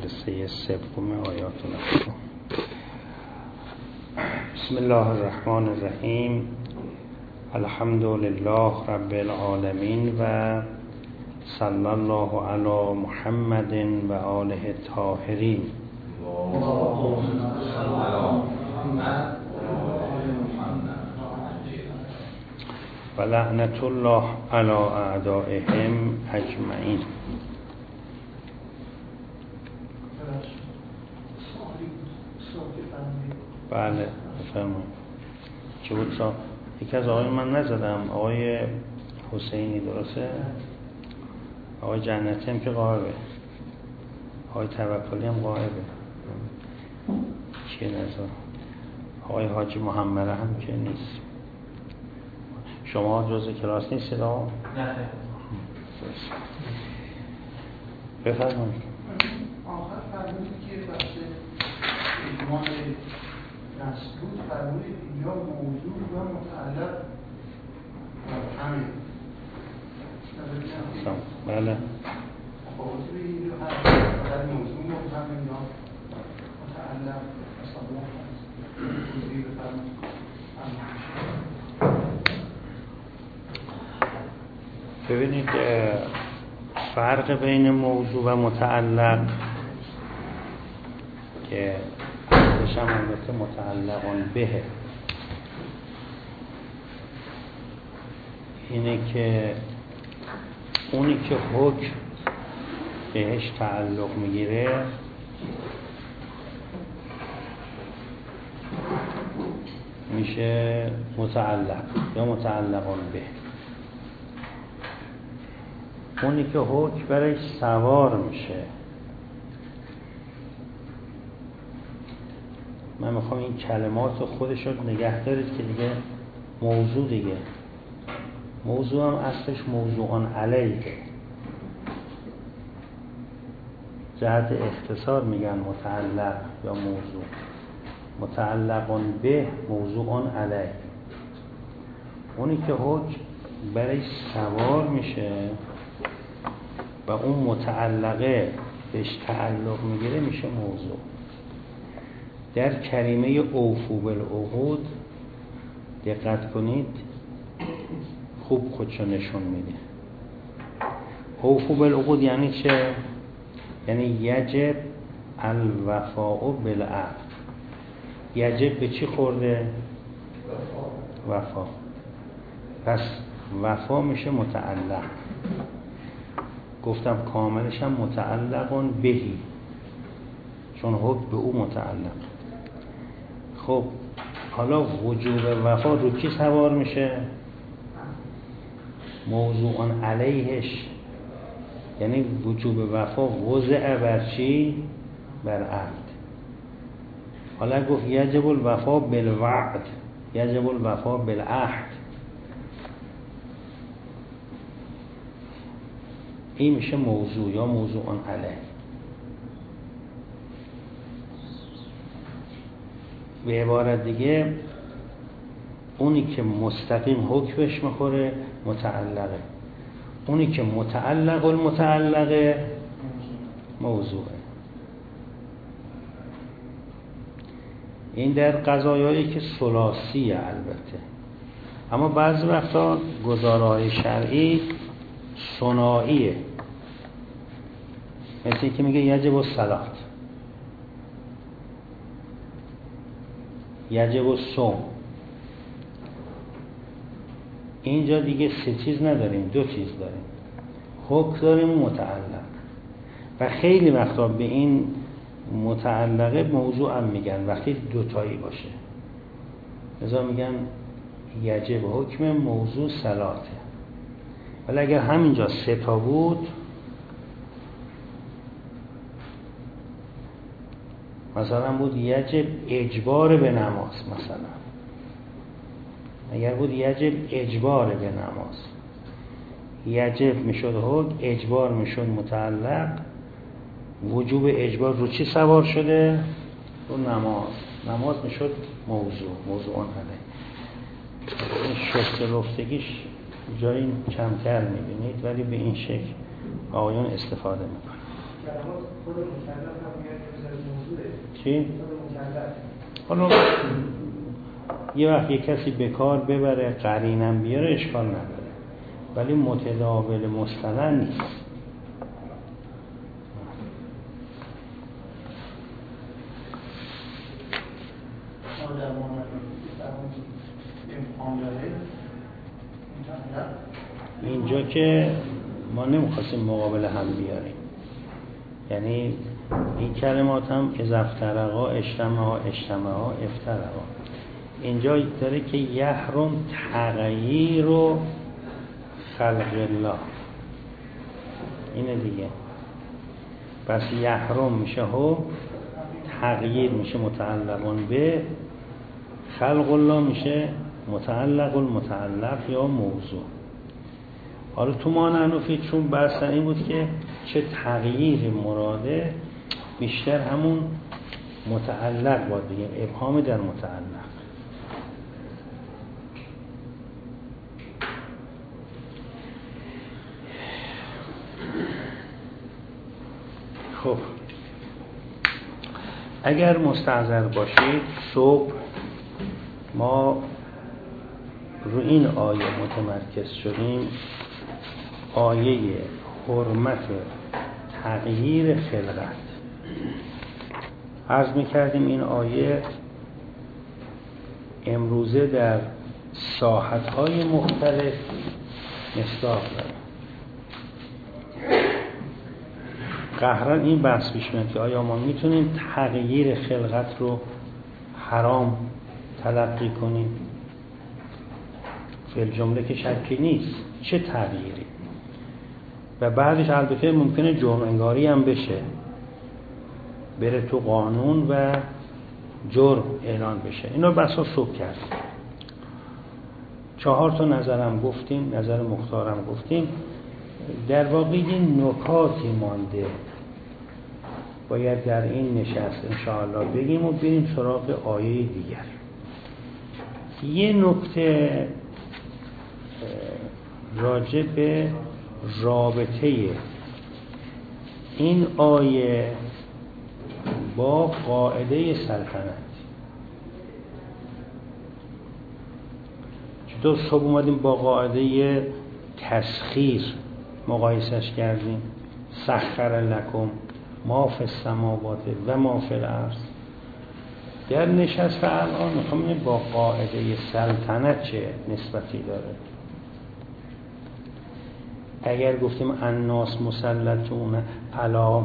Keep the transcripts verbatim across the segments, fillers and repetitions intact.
قصه سوم آیات النحل. بسم الله الرحمن الرحیم. الحمد لله رب العالمین و صلی الله علی محمد و آله الطاهرین. و لعنت الله علی اعدائهم اجمعین. بله بفرمایید. چه بود صاحب؟ یکی از آقای من نزدم، آقای حسینی درسته؟ آقای جنتی هم که غایبه، آقای توکلی هم غایبه، چیه نزد؟ آقای حاجی محمد هم که نیست. شما جزء کلاس نیستید آقا؟ نه. بفرمایید. آخر فرمودید که بحث اجماع مسعود فرمودید اینجا موضوع و متعلق همه. بله. خواهد به اینجا هست فقط موضوع متعلق یا متعلق اصابه هست. توضیح بفرمایید. ببینید فرق بین موضوع و متعلق که بشم البته متعلقان بهه اینه که اونی که حکم بهش تعلق میگیره میشه متعلق یا متعلقان به. اونی که حکم برش سوار میشه، من میخوام این کلمات خودش رو نگه دارید که دیگه موضوع دیگه موضوع هم اصلش موضوعان علیه، جهت اختصار میگن متعلق یا موضوع. متعلقان به موضوعان علیه. اونی که حکم برش سوار میشه و اون متعلقه بهش تعلق میگیره میشه موضوع. در کریمه اوفو بالعقود دقت کنید، خوب خودشو نشون میده. اوفو بالعقود یعنی چه؟ یعنی یجب الوفاء بالعهد. یجب به چی خورده؟ وفا. پس وفا میشه متعلق. گفتم کاملش هم متعلقون بهی، چون حکم به او متعلق. خب حالا وجوب وفا رو کی سوار میشه؟ موضوعان علیهش، یعنی وجوب وفا وضع بر چی؟ بر عهد. حالا گفت یجب الوفا بالوعد، یجب الوفا بالعهد، این میشه موضوع یا موضوعان علیه. به عبارت دیگه اونی که مستقیم حکمش میخوره متعلقه، اونی که متعلق المتعلقه موضوعه. این در قضایایی که ثلاثیه البته، اما بعضی وقتا گزارهای شرعی ثنائیه، مثل این که میگه یجب الصلات، یجب الصوم. اینجا دیگه سه چیز نداریم، دو چیز داریم، حکم داریم متعلق. و خیلی وقتا به این متعلقه موضوع هم میگن وقتی دوتایی باشه، لذا میگن یجب حکم موضوع صلاته. ولی اگر همینجا سه تا بود، مثلا بود یجب اجبار به نماز، مثلا اگر بود یجب اجبار به نماز، یجب میشد حکم، اجبار میشد متعلق. وجوب اجبار رو چی سوار شده؟ رو نماز. نماز میشد موضوع، موضوعان علیه. این شست رفتگیش جایی کمتر میبینید، ولی به این شکل آقایان استفاده میکنن. کلمات خود مکلف هم میاد بذاره موضوعه. چی؟ خود مکلف. حالا یه وقت یه کسی به کار ببره قرینم بیاره اشکال نداره، ولی متداول مصطلح نیست. اینجا که ما نمیخواستیم مقابل هم بیاریم، یعنی این کلمات هم اذافترقا اجتماعا اجتماعا افترقا، اینجا داره که یحرم تغییر و خلق الله، اینه دیگه. پس یحرم میشه و تغییر میشه متعلقون به، خلق الله میشه متعلق المتعلق یا موضوع. حالا تو ما نحنفی چون بحث این بود که چه تغییر مراده، بیشتر همون متعلق باید بگیم، ابهام در متعلق. خب اگر مستحضر باشید صبح ما رو این آیه متمرکز شدیم، آیه حرمت تغییر خلقت. عرض می‌کردیم این آیه امروزه در ساحت‌های مختلف مصداق داره. قهرن این بحث پیش میاد که آیا ما میتونیم تغییر خلقت رو حرام تلقی کنیم؟ فی الجمله که شکی نیست، چه تغییری؟ و بعدش البته ممکنه جرم انگاری هم بشه، بره تو قانون و جرم اعلان بشه. اینا بسا صبح کرد. چهار تا نظرم گفتیم، نظر مختارم گفتیم. در واقع این نکاتی مانده باید در این نشست انشاءالله بگیم و بریم سراغ آیه دیگر. یه نکته راجع به رابطه این آیه با قاعده سلطنت. چطور صبح اومدیم با قاعده تسخیر مقایسش کردیم، سخر لکم ما فی السماوات و ما فی الارض. در نشست الان میخوام ببینیم با قاعده سلطنت چه نسبتی داره. اگر گفتیم الناس مسلطون علی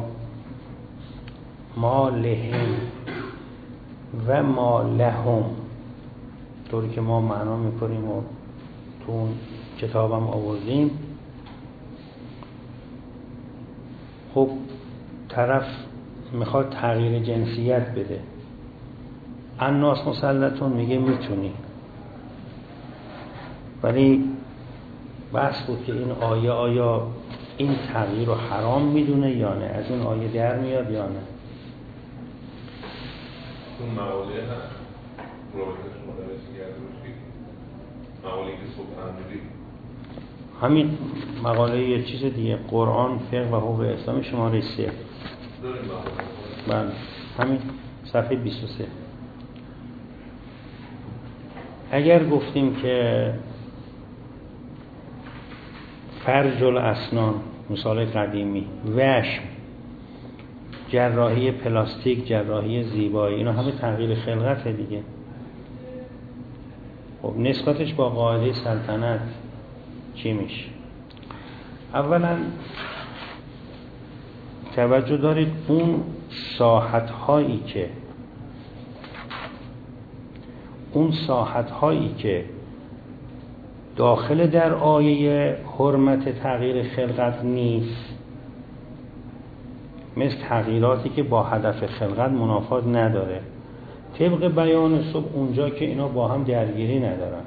ما لهم و ما لهم، طوری که ما معنا میکنیم و تو اون کتابم آوردیم، خب طرف میخواد تغییر جنسیت بده، الناس مسلطون میگه میتونی، ولی بحث بود که این آیه آیا این تغییر رو حرام میدونه یا نه، از این آیه در میاد یا نه. اون مقاله هست رابطه شما در رسیگرده باشید، مقاله که صبح فرمودید، همین مقاله یه چیز دیگه، قرآن فقه و حقوق اسلامی شماره سه، بله همین صفحه بیست و سه. اگر گفتیم که فرج الاسنان، مثال قدیمی، وشم، جراحی پلاستیک، جراحی زیبایی، اینا همه تغییر خلقت دیگه. خب نسبتش با قاعده سلطنت چی میشه؟ اولا توجه دارید اون ساحت هایی که اون ساحت هایی که داخل در آیه حرمت تغییر خلقت نیست، مثل تغییراتی که با هدف خلقت منافات نداره، طبق بیان صبح اونجا که اینا با هم درگیری ندارن،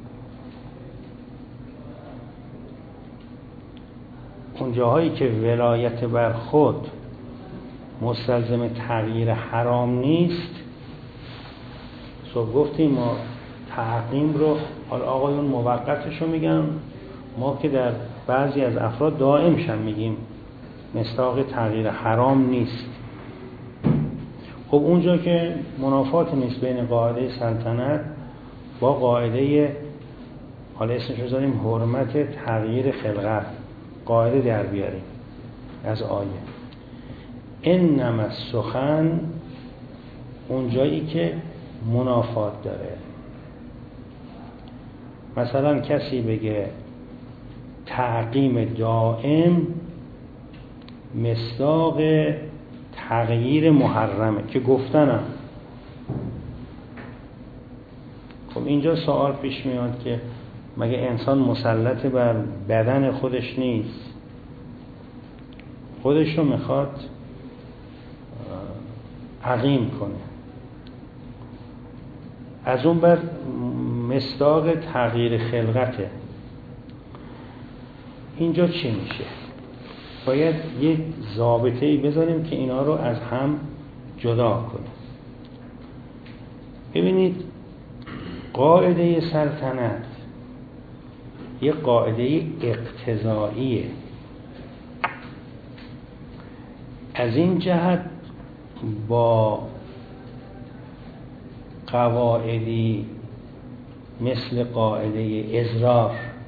اونجاهایی که ولایت بر خود مستلزم تغییر حرام نیست، صبح گفتیم ما تعقیم رو، حالا آقایون موقتش رو میگن، ما که در بعضی از افراد دائمش هم میگیم مصداق تغییر حرام نیست. خب اونجا که منافات نیست بین قاعده سلطنت با قاعده، حالا اسمش رو بذاریم حرمت تغییر خلقت، قاعده در بیاریم از آیه انما السخن، اونجایی که منافات داره. مثلا کسی بگه تعقیم دائم مصداق تغییر محرمه که گفتنم. خب اینجا سوال پیش میاد که مگه انسان مسلط بر بدن خودش نیست؟ خودش رو میخواد عقیم کنه. از اون بر مصداق تغییر خلقته. اینجا چی میشه؟ باید یک ضابطه‌ای بذاریم که اینا رو از هم جدا کنه. ببینید قاعده سلطنت یک قاعده اقتضاییه. از این جهت با قواعدی مثل قاعده اضرار،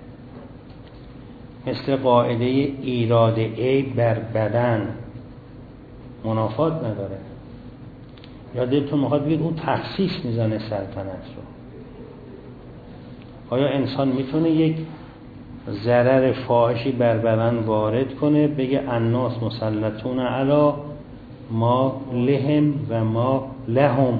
مثل قاعده ایراد عیب بر بدن منافات نداره. یا دلتون میخواد بگید اون تخصیص میزنه سلطنت رو. آیا انسان میتونه یک ضرر فاحشی بر بدن وارد کنه، بگه الناس مسلطون علی ما لهم و ما لهم؟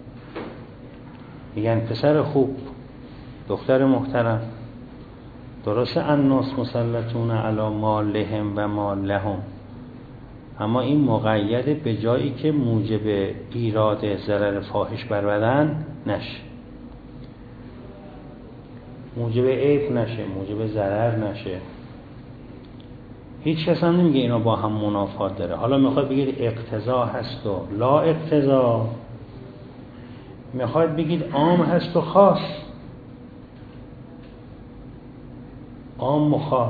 میگن پسر خوب، دختر محترم، درسته الناس مسلطون علی ما لهم و ما لهم، اما این مقیده به جایی که موجب ایراد ضرر فاحش بر بدن نشه، موجب عیب نشه، موجب ضرر نشه. هیچ کس هم نمیگه اینا با هم منافات داره. حالا میخواد بگید اقتضا هست و لا اقتضا، میخواد بگید عام هست و خاص، عام و خاص.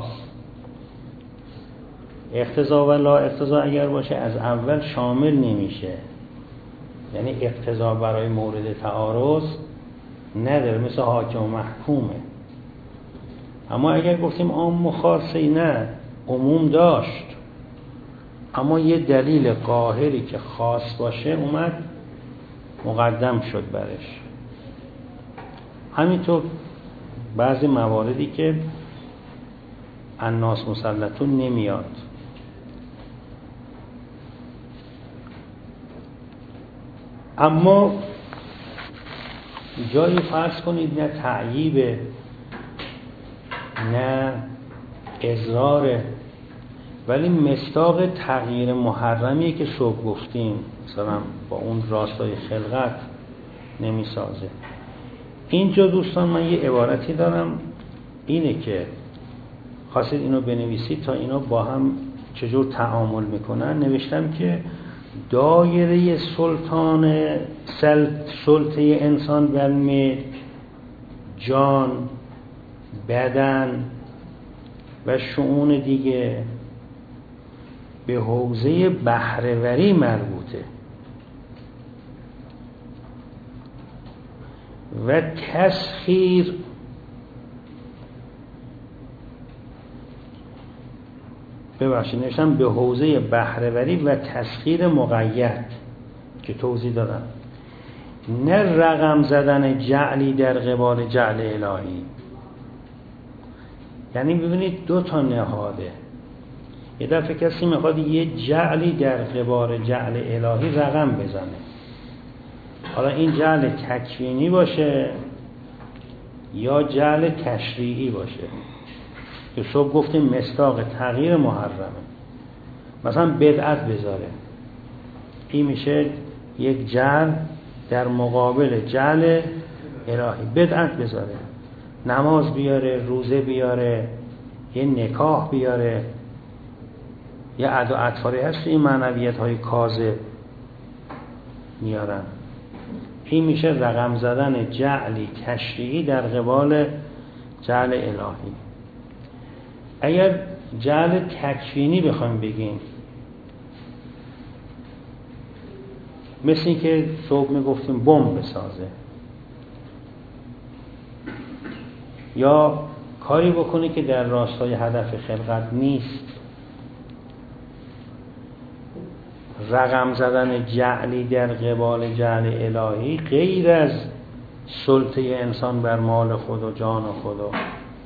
اقتضا و لا اقتضا اگر باشه از اول شامل نمیشه، یعنی اقتضا برای مورد تعارض نداره، مثل حاکم و محکومه. اما اگر گفتیم عام و خاصی، نه، عموم داشت اما یه دلیل قاهری که خاص باشه اومد مقدم شد برش. همینطور بعضی مواردی که الناس مسلطون نمیاد. اما جایی فرض کنید نه تعییبه نه اضراره، ولی مصداق تغییر محرمیه که صبح گفتیم، مثلا با اون راستای خلقت نمیسازه. اینجا دوستان من یه عبارتی دارم، اینه که خواستید اینو بنویسید تا اینا با هم چجور تعامل میکنن. نوشتم که دایره سلطان سلطه انسان بر ملک، جان، بدن و شؤون دیگه به حوزه بهره‌وری مربوطه و تسخیر ببخشید نوشتم به حوزه بهره‌وری و تسخیر مقید که توضیح دادم، نه رقم زدن جعلی در قبال جعل الهی. یعنی ببینید دو تا نهاده، یه دفعه کسی میخواد یه جعلی در قبال جعل الهی رقم بزنه، حالا این جعل تکوینی باشه یا جعل تشریعی باشه، که صبح گفتیم مصداق تغییر محرمه. مثلا بدعت بذاره، این میشه یک جعل در مقابل جعل الهی. بدعت بذاره، نماز بیاره، روزه بیاره، یه نکاح بیاره، یه عد و اطفاری هست این معنویت های کاذب میارن. این میشه رقم زدن جعلی تشریعی در قبال جعل الهی. اگر جعل تکوینی بخوایم بگیم مثل این که صبح میگفتیم بمب بسازه یا کاری بکنه که در راستای هدف خلقت نیست. رقم زدن جعلی در قبال جعل الهی غیر از سلطه انسان بر مال خود و جان خود و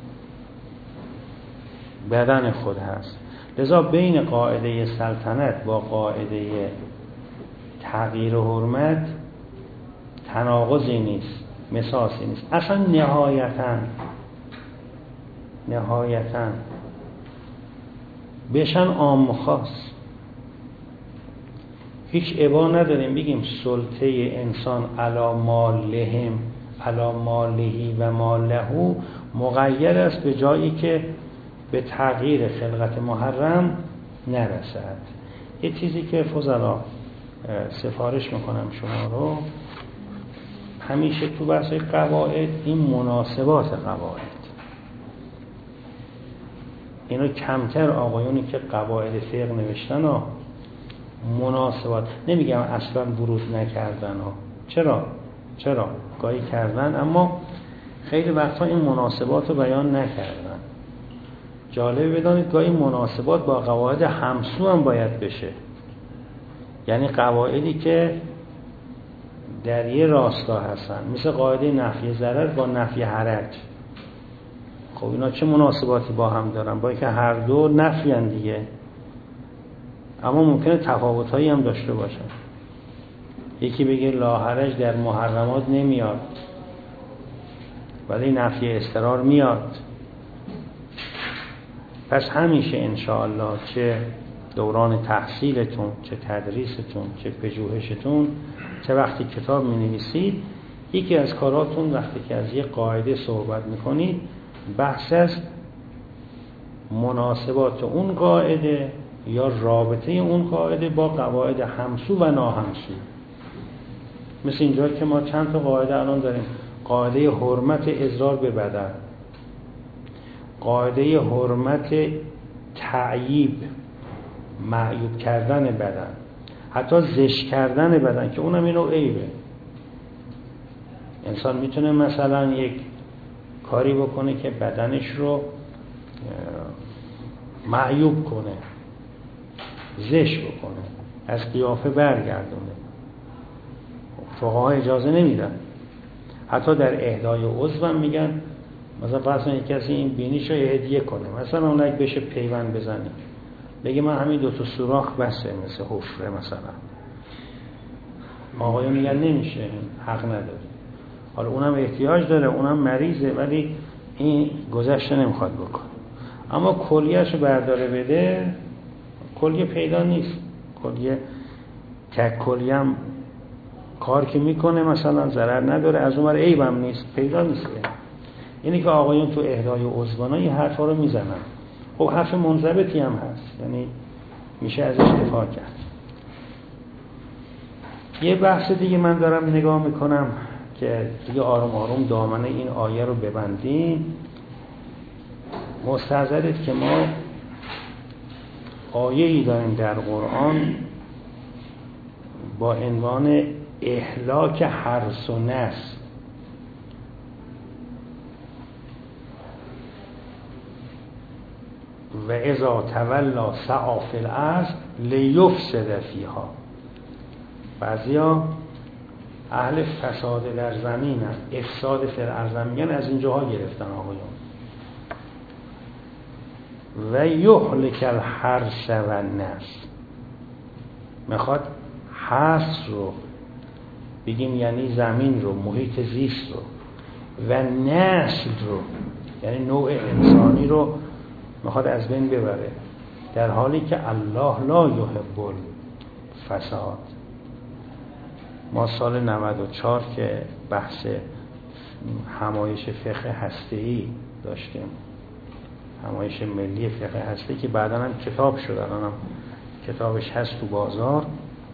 بدن خود هست. لذا بین قاعده سلطنت با قاعده تغییر حرمت تناقضی نیست، مساسی نیست. اصلا نهایتاً نهایتاً بشن عام و خاص. هیچ ابا نداریم بگیم سلطه انسان علی مالهم علی مالهی و مالهو مقید است به جایی که به تغییر خلقت محرم نرسد. یه چیزی که فضلا سفارش میکنم شما رو، همیشه تو بحث قواعد این مناسبات قواعد، اینو کمتر آقایونی که قواعد فقه نوشتن ها مناسبات، نمیگم اصلا ورود نکردن ها، چرا؟ چرا؟ گاهی کردن اما خیلی وقتا این مناسبات رو بیان نکردن. جالب بدانید گاهی مناسبات با قواعد همسو هم باید بشه، یعنی قواعدی که در یه راستا هستن، مثل قاعده نفی ضرر با نفی حرج. خب اینا چه مناسباتی با هم دارن؟ با اینکه هر دو نفی ان دیگه، اما ممکنه تفاوت‌هایی هم داشته باشن. یکی بگه لا حرج در محرمات نمیاد ولی نفی اضطرار میاد. پس همیشه انشاءالله چه دوران تحصیلتون، چه تدریستون، چه پژوهشتون، چه وقتی کتاب می‌نویسید، یکی از کاراتون وقتی که از یک قاعده صحبت می‌کنید بحث است مناسبات اون قاعده یا رابطه اون قاعده با قواعد همسو و ناهمسو. مثل اینجا که ما چند تا قاعده الان داریم: قاعده حرمت اضرار به بدن، قاعده حرمت تعییب معیوب کردن بدن، حتی زشت کردن بدن که اونم اینو عیبه. انسان میتونه مثلا یک کاری بکنه که بدنش رو معیوب کنه، زشت بکنه، از قیافه برگردونه. فقها اجازه نمیدن. حتی در اهدای عضو هم میگن مثلا فرض کنید کسی این بینیشو هدیه کنه، مثلا اون اگه بشه پیوند بزنه، بگه من همین دو تا سوراخ بسه مثل حفره مثلا، آقایون میگن نمیشه، حق نداره. حالا اونم احتیاج داره، اونم مریضه، ولی این گذشته نمیخواد بکنه. اما کلیه‌شو برداره بده، کلیه پیدا نیست. کلیه تک کلیه هم کار که میکنه مثلا ضرر نداره، از اون ور عیب هم نیست، پیدا نیست. اینی که آقایون تو اهدای عضوانه این حرفا رو میزنن. خب حرف منضبطی هم هست، یعنی میشه ازش دفاع کرد. یه بحث دیگه من دارم نگاه میکنم که دیگه آروم آروم دامنه این آیه رو ببندیم. مستحضرید که ما آیه‌ای داریم در قرآن با عنوان اهلاک حرث و نسل. و اذا تولا سعی فی الارض لیفسد فیها. بعضیا اهل فساد در زمین هست، افساد فی الارض میگن، از اینجاها گرفتن آقایون. و یهلک الحرث و النسل، میخواد حرث رو بگیم یعنی زمین رو، محیط زیست رو، و نسل رو یعنی نوع انسانی رو میخواد از بین ببره، در حالی که الله لا یحب الفساد. ما سال نود و چهار که بحث همایش فقه هسته‌ای داشتیم، همایش ملی فقه هسته که بعداً هم کتاب شد، الان هم کتابش هست تو بازار،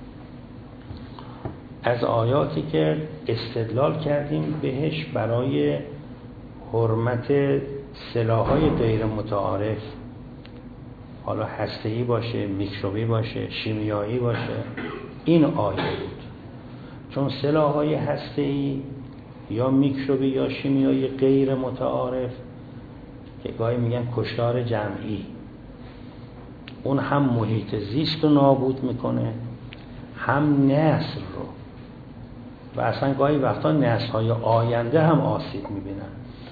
از آیاتی که استدلال کردیم بهش برای حرمت سلاح‌های غیر متعارف، حالا هسته‌ای باشه، میکروبی باشه، شیمیایی باشه، این آیه بود. چون سلاح‌های هسته‌ای یا میکروبی یا شیمیایی غیر متعارف که گاهی میگن کشتار جمعی، اون هم محیط زیست رو نابود میکنه، هم نسل رو، و اصلا گاهی وقتا نسل‌های آینده هم آسیب میبینن.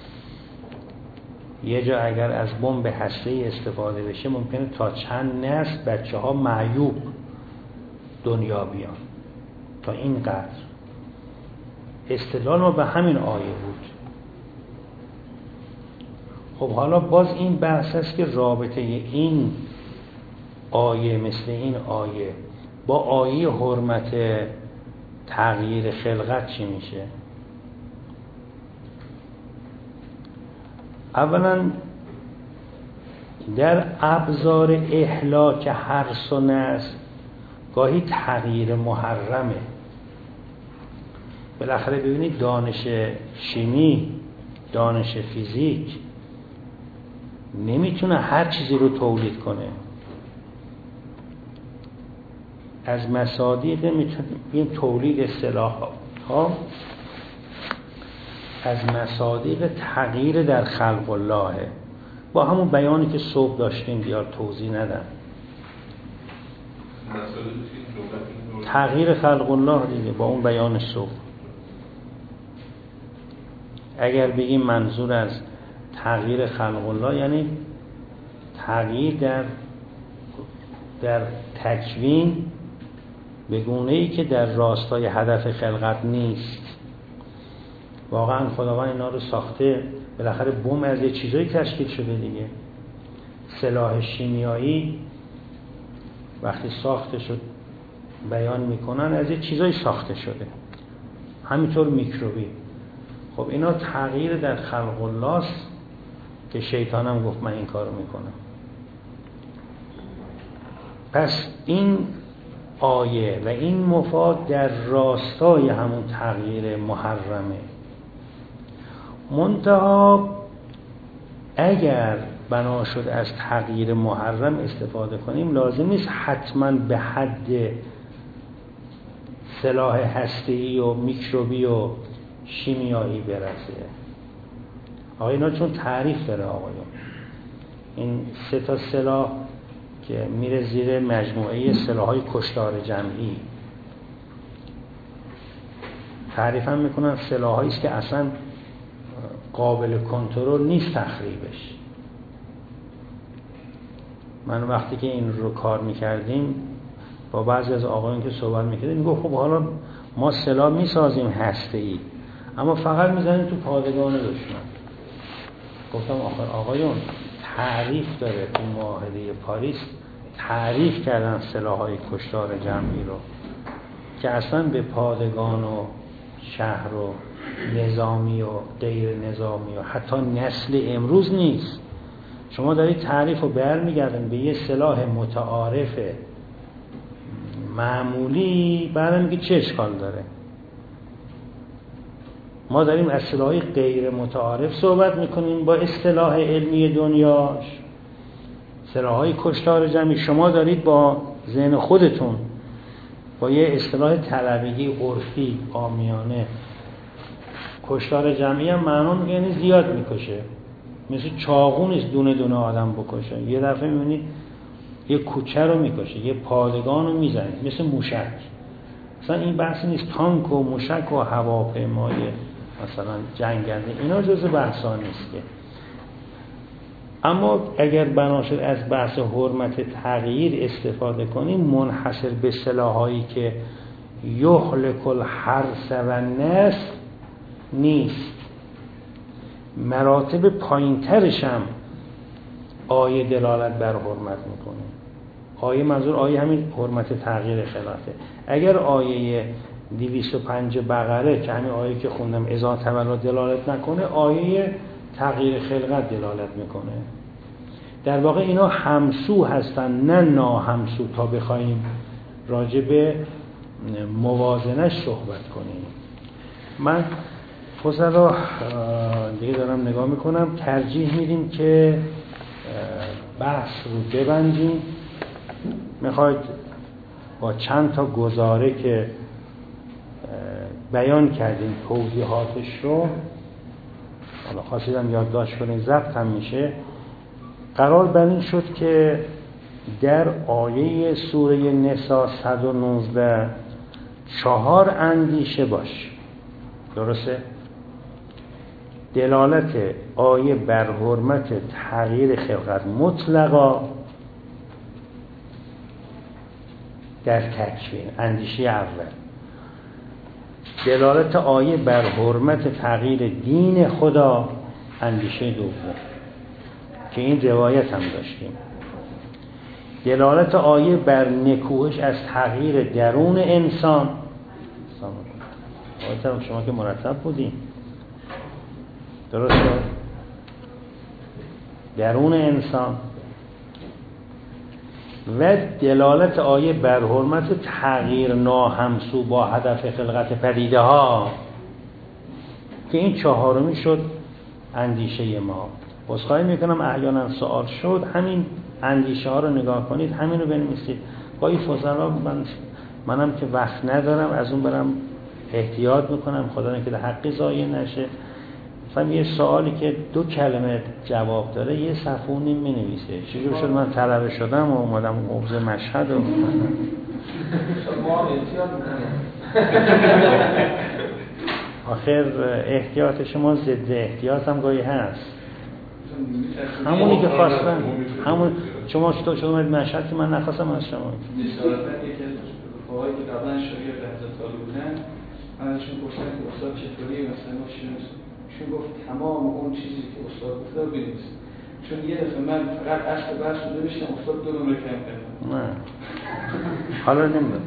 یه جا اگر از بمب هسته‌ای استفاده بشه ممکنه تا چند نسل بچه ها معیوب دنیا بیان. تا این قدر استدلال ما به همین آیه بود. خب حالا باز این بحث است که رابطه این آیه مثل این آیه با آیه حرمت تغییر خلقت چی میشه؟ اولا در ابزار اهلاک حرث و نسل گاهی تغییر محرمه. بالاخره ببینید دانش شیمی، دانش فیزیک نمیتونه هر چیزی رو تولید کنه. از مصادیق میتونیم تولید سلاح ها از مصادیق تغییر در خلق الله، با همون بیانی که صبح داشتیم بیار توضیح ندم. تغییر خلق الله دیگه با اون بیان صبح. اگر بگیم منظور از تغییر خلق الله یعنی تغییر در در تکوین به گونه‌ای که در راستای هدف خلقت نیست. واقعا خداوند اینا رو ساخته، بالاخره بم از یه چیزایی تشکیل شده دیگه. سلاح شیمیایی وقتی ساخته شد بیان میکنن از یه چیزایی ساخته شده، همینطور میکروبی. خب اینا تغییر در خلق الله است که شیطان هم گفت من این کارو میکنم. پس این آیه و این مفاد در راستای همون تغییر محرمه. منتها اگر بنا شد از تغییر محرم استفاده کنیم لازم نیست حتما به حد سلاح هسته‌ای و میکروبی و شیمیایی برسه. آقا اینا چون تعریف داره آقایون، این سه تا سلاح که میره زیر مجموعه سلاح‌های کشتار جمعی، تعریف هم میکنن سلاح‌هایی است که اصلا قابل کنترل نیست تخریبش. من وقتی که این رو کار میکردیم با بعضی از آقایون که صحبت میکردیم میگفت خب حالا ما سلاح میسازیم هسته‌ای اما فقط میزنیم تو پادگان دشمن. گفتم آخر آقایون تعریف داره، تو معاهده پاریس تعریف کردن سلاح‌های کشتار جمعی رو که اصلا به پادگان و شهر و نظامی و غیر نظامی و حتی نسل امروز نیست. شما دارید تعریف رو برمیگردن به یه سلاح متعارف معمولی، بعد میگه چه اشکال داره؟ ما داریم از سلاح‌های غیر متعارف صحبت میکنیم با اصطلاح علمی دنیاش، سلاح‌های کشتار جمعی. شما دارید با ذهن خودتون با یه اصطلاح طلبگی عرفی عامیانه کشتار جمعی هم معنا یعنی زیاد میکشه، مثل چاقو نیست دونه دونه آدم بکشه. یه دفعه میبینید یه کوچه رو میکشه، یه پادگان رو میزنه، مثل موشک. مثلا این بحثی نیست تانک و موشک و هواپیمای مثلا جنگنده، اینا جزء بحثا نیست که. اما اگر بنا شد از بحث حرمت تغییر استفاده کنیم منحصر به سلاحایی که یهلک الحرث و نسل نیست، مراتب پایین‌ترش هم آیه دلالت بر حرمت میکنه. آیه منظور آیه همین حرمت تغییر خلقته. اگر آیه دویست و پنج بقره که همین آیه که خوندم اذا تولوا دلالت نکنه، آیه تغییر خلقت دلالت میکنه. در واقع اینا همسو هستن نه ناهمسو، تا بخوایم راجع به موازنش صحبت کنیم. من فضلا دیگه دارم نگاه میکنم، ترجیح میدیم که بحث رو ببندیم. میخواید با چند تا گزاره که بیان کردیم توضیحاتش رو، حالا خواستیدم یادداشت کنید ضبط هم میشه. قرار بر این شد که در آیه سوره نساء صد و نوزده چهار اندیشه باش، درسته؟ دلالت آیه بر حرمت تغییر خلقت مطلقا در تکوین، اندیشه اول. دلالت آیه بر حرمت تغییر دین خدا، اندیشه دوم که این روایت هم داشتیم. دلالت آیه بر نکوهش از تغییر درون انسان. آیه شما که مرتب بودیم، درست شد؟ درون انسان. و دلالت آیه بر حرمت تغییر ناهمسو با هدف خلقت پدیده ها که این چهارمی شد اندیشه ما. عذرخواهی میکنم احیانا سوال شد، همین اندیشه ها رو نگاه کنید، همین رو بنویسید. با این فضلا من منم که وقت ندارم از اون برم احتیاط میکنم، خدا نکنه حقی ضایع نشه. مثلا یه سوالی که دو کلمه جواب داره یه صفحه و نیم می‌نویسه. چجور شد من طلبه شدم و اومدم قبض مشهد و ما احتیاط می‌کنیم. آخر احتیاط شما ضد احتیاط هم گاهی هست. همونی که خواستم، همون شما تو شما مشهد که من نخواستم از شما. نسبتاً یکی از فقهای که قبلا شاگرد حضرت علی بودن، من ازشون پرسیدم که استاد چطوری مثلا شناس چون گفت تمام اون چیزی که استاد گفته رو بنویس، چون یه دفعه من فقط اصل بحث رو نوشتم، استاد دو نمره کم کرد. نه حالا نمیدونم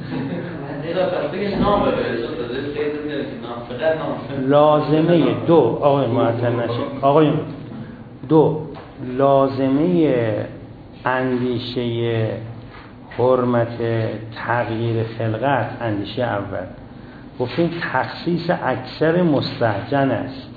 لازمه دو آقای معطل نشه، آقای دو لازمه اندیشه حرمت تغییر خلقت، اندیشه اول گفتیم تخصیص اکثر مستهجن است.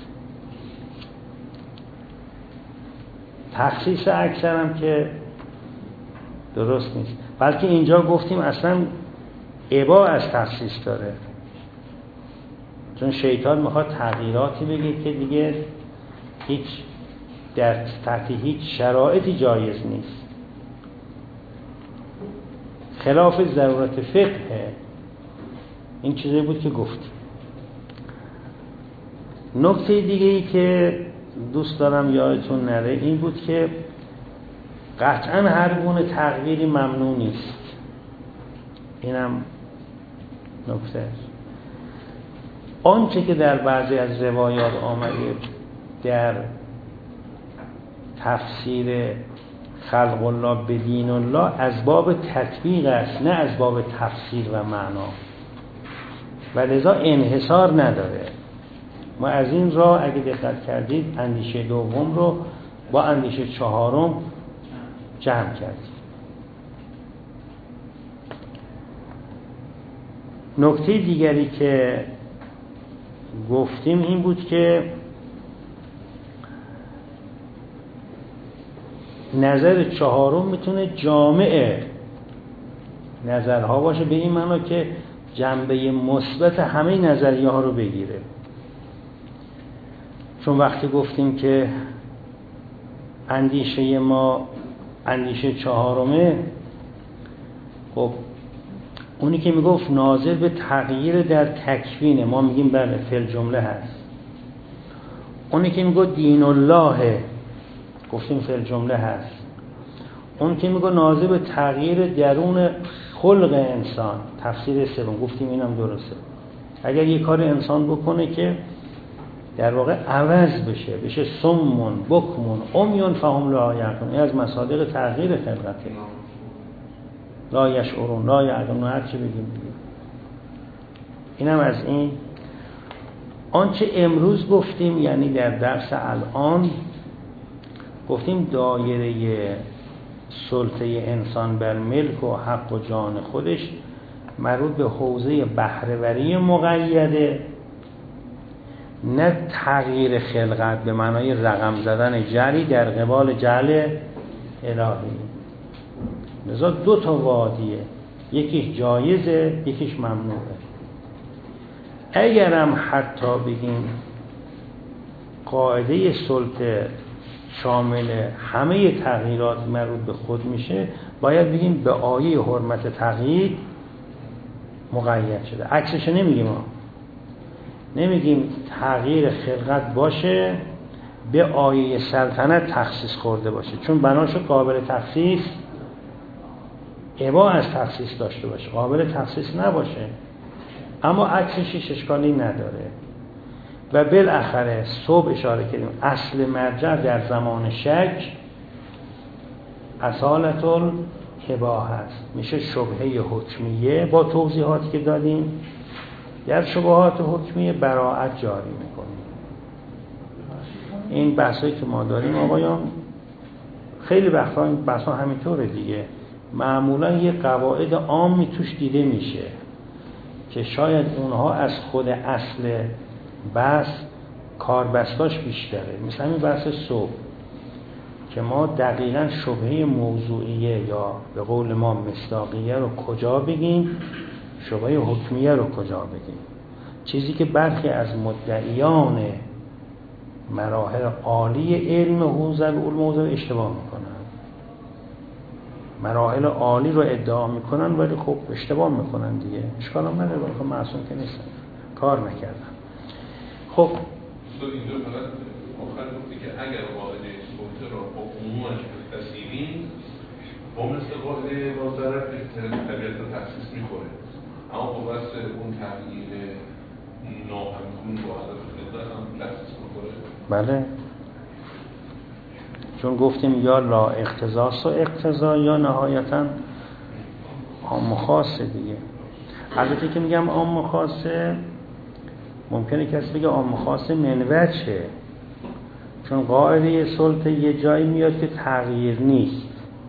تخصیص اکثر هم که درست نیست، بلکه اینجا گفتیم اصلا ابا از تخصیص داره، چون شیطان میخواد تغییراتی بگه که دیگه هیچ در تحت هیچ شرایطی جایز نیست، خلاف ضرورت فقه. این چیزی بود که گفتیم. نکته دیگه ای که دوست دارم یادتون نره این بود که قطعا هر گونه تغییری ممنوع نیست. اینم نکته است. آنچه که در بعضی از روایات آمده در تفسیر خلق الله به دین الله از باب تطبیق است، نه از باب تفسیر و معنا، و لذا انحصار نداره. ما از این راه اگه دقت کردید اندیشه دوم رو با اندیشه چهارم جمع کردیم. نکته دیگری که گفتیم این بود که نظر چهارم میتونه جامع نظرها باشه، به این معنا که جنبه مثبت همه نظریه ها رو بگیره. چون وقتی گفتیم که اندیشه ما اندیشه چهارمه، خب اونی که میگفت ناظر به تغییر در تکوین، ما میگیم بله فعل جمله هست. اونی که میگفت دین الله، گفتیم فعل جمله هست. اون که میگه ناظر به تغییر درون خلق انسان، تفسیر سوم، گفتیم اینم درسته. اگر یک کار انسان بکنه که در واقع عوض بشه، بشه سمون بکمون امیون فهم لا یعقلون، این از مصادیق تغییر خلقته. لا یشعرون لا یعلمون، هر چی بگیم بگیم. اینم از این. آنچه امروز گفتیم، یعنی در درس الان گفتیم دایره سلطه انسان بر ملک و حق و جان خودش مربوط به حوزه بهره‌وری مقیده، نه تغییر خلقت به معنای رقم زدن جعلی در قبال جعل الهی. لذا دو تا وادیه، یکیش جایزه یکیش ممنوعه. اگرم حتی بگیم قاعده سلطه شامل همه تغییرات مربوط به خود میشه، باید بگیم به آیه حرمت تغییر مقید شده. عکسش نمیگیم ما، نمیگیم تغییر خلقت باشه به آیه سلطنت تخصیص خورده باشه، چون بناشو قابل تخصیص ابا از تخصیص داشته باشه، قابل تخصیص نباشه. اما عکسش اشکالی نداره. و بالاخره صبح اشاره کردیم اصل مرجع در زمان شک اصالت الاباحه است، میشه شبهه حکمیه با توضیحاتی که دادیم. در شبهات حکمیه براءت جاری میکنیم. این بحثایی که ما داریم آقایان خیلی وقتا این بحثا همینطوره دیگه، معمولا یه قواعد عامی توش دیده میشه که شاید اونها از خود اصل بحث کاربستاش بیشتره. مثلا این بحث صبح که ما دقیقاً شبهه موضوعیه یا به قول ما مصداقیه رو کجا بگیم، شبهه حکمیه رو کجا بگیم، چیزی که برخی از مدعیان مراحل عالی علم حوزه العلوم اشتباه میکنن. مراحل عالی رو ادعا میکنن ولی خب اشتباه میکنن دیگه، اشکال هم نداره، خب معصوم که نیستن، کار نکردن. خب تو اینجا فقط آخر گفتی که اگر قاعده سلطه را با عمومش بپذیریم با مثل قاعده بازدارت طبیعت رو تخصیص میخوره، اما با بس اون تغییر ناهمگون با هدف خلقت هم تخصیص میخوره. بله، چون گفتیم یا لا اقتضاس و اقتضا یا نهایتا عام و خاصه دیگه. البته که میگم عام و خاصه ممکنه کسی بگه عام و خاصه من وجهه، چون قاعده سلطه یه جایی میاد که تغییر نیست،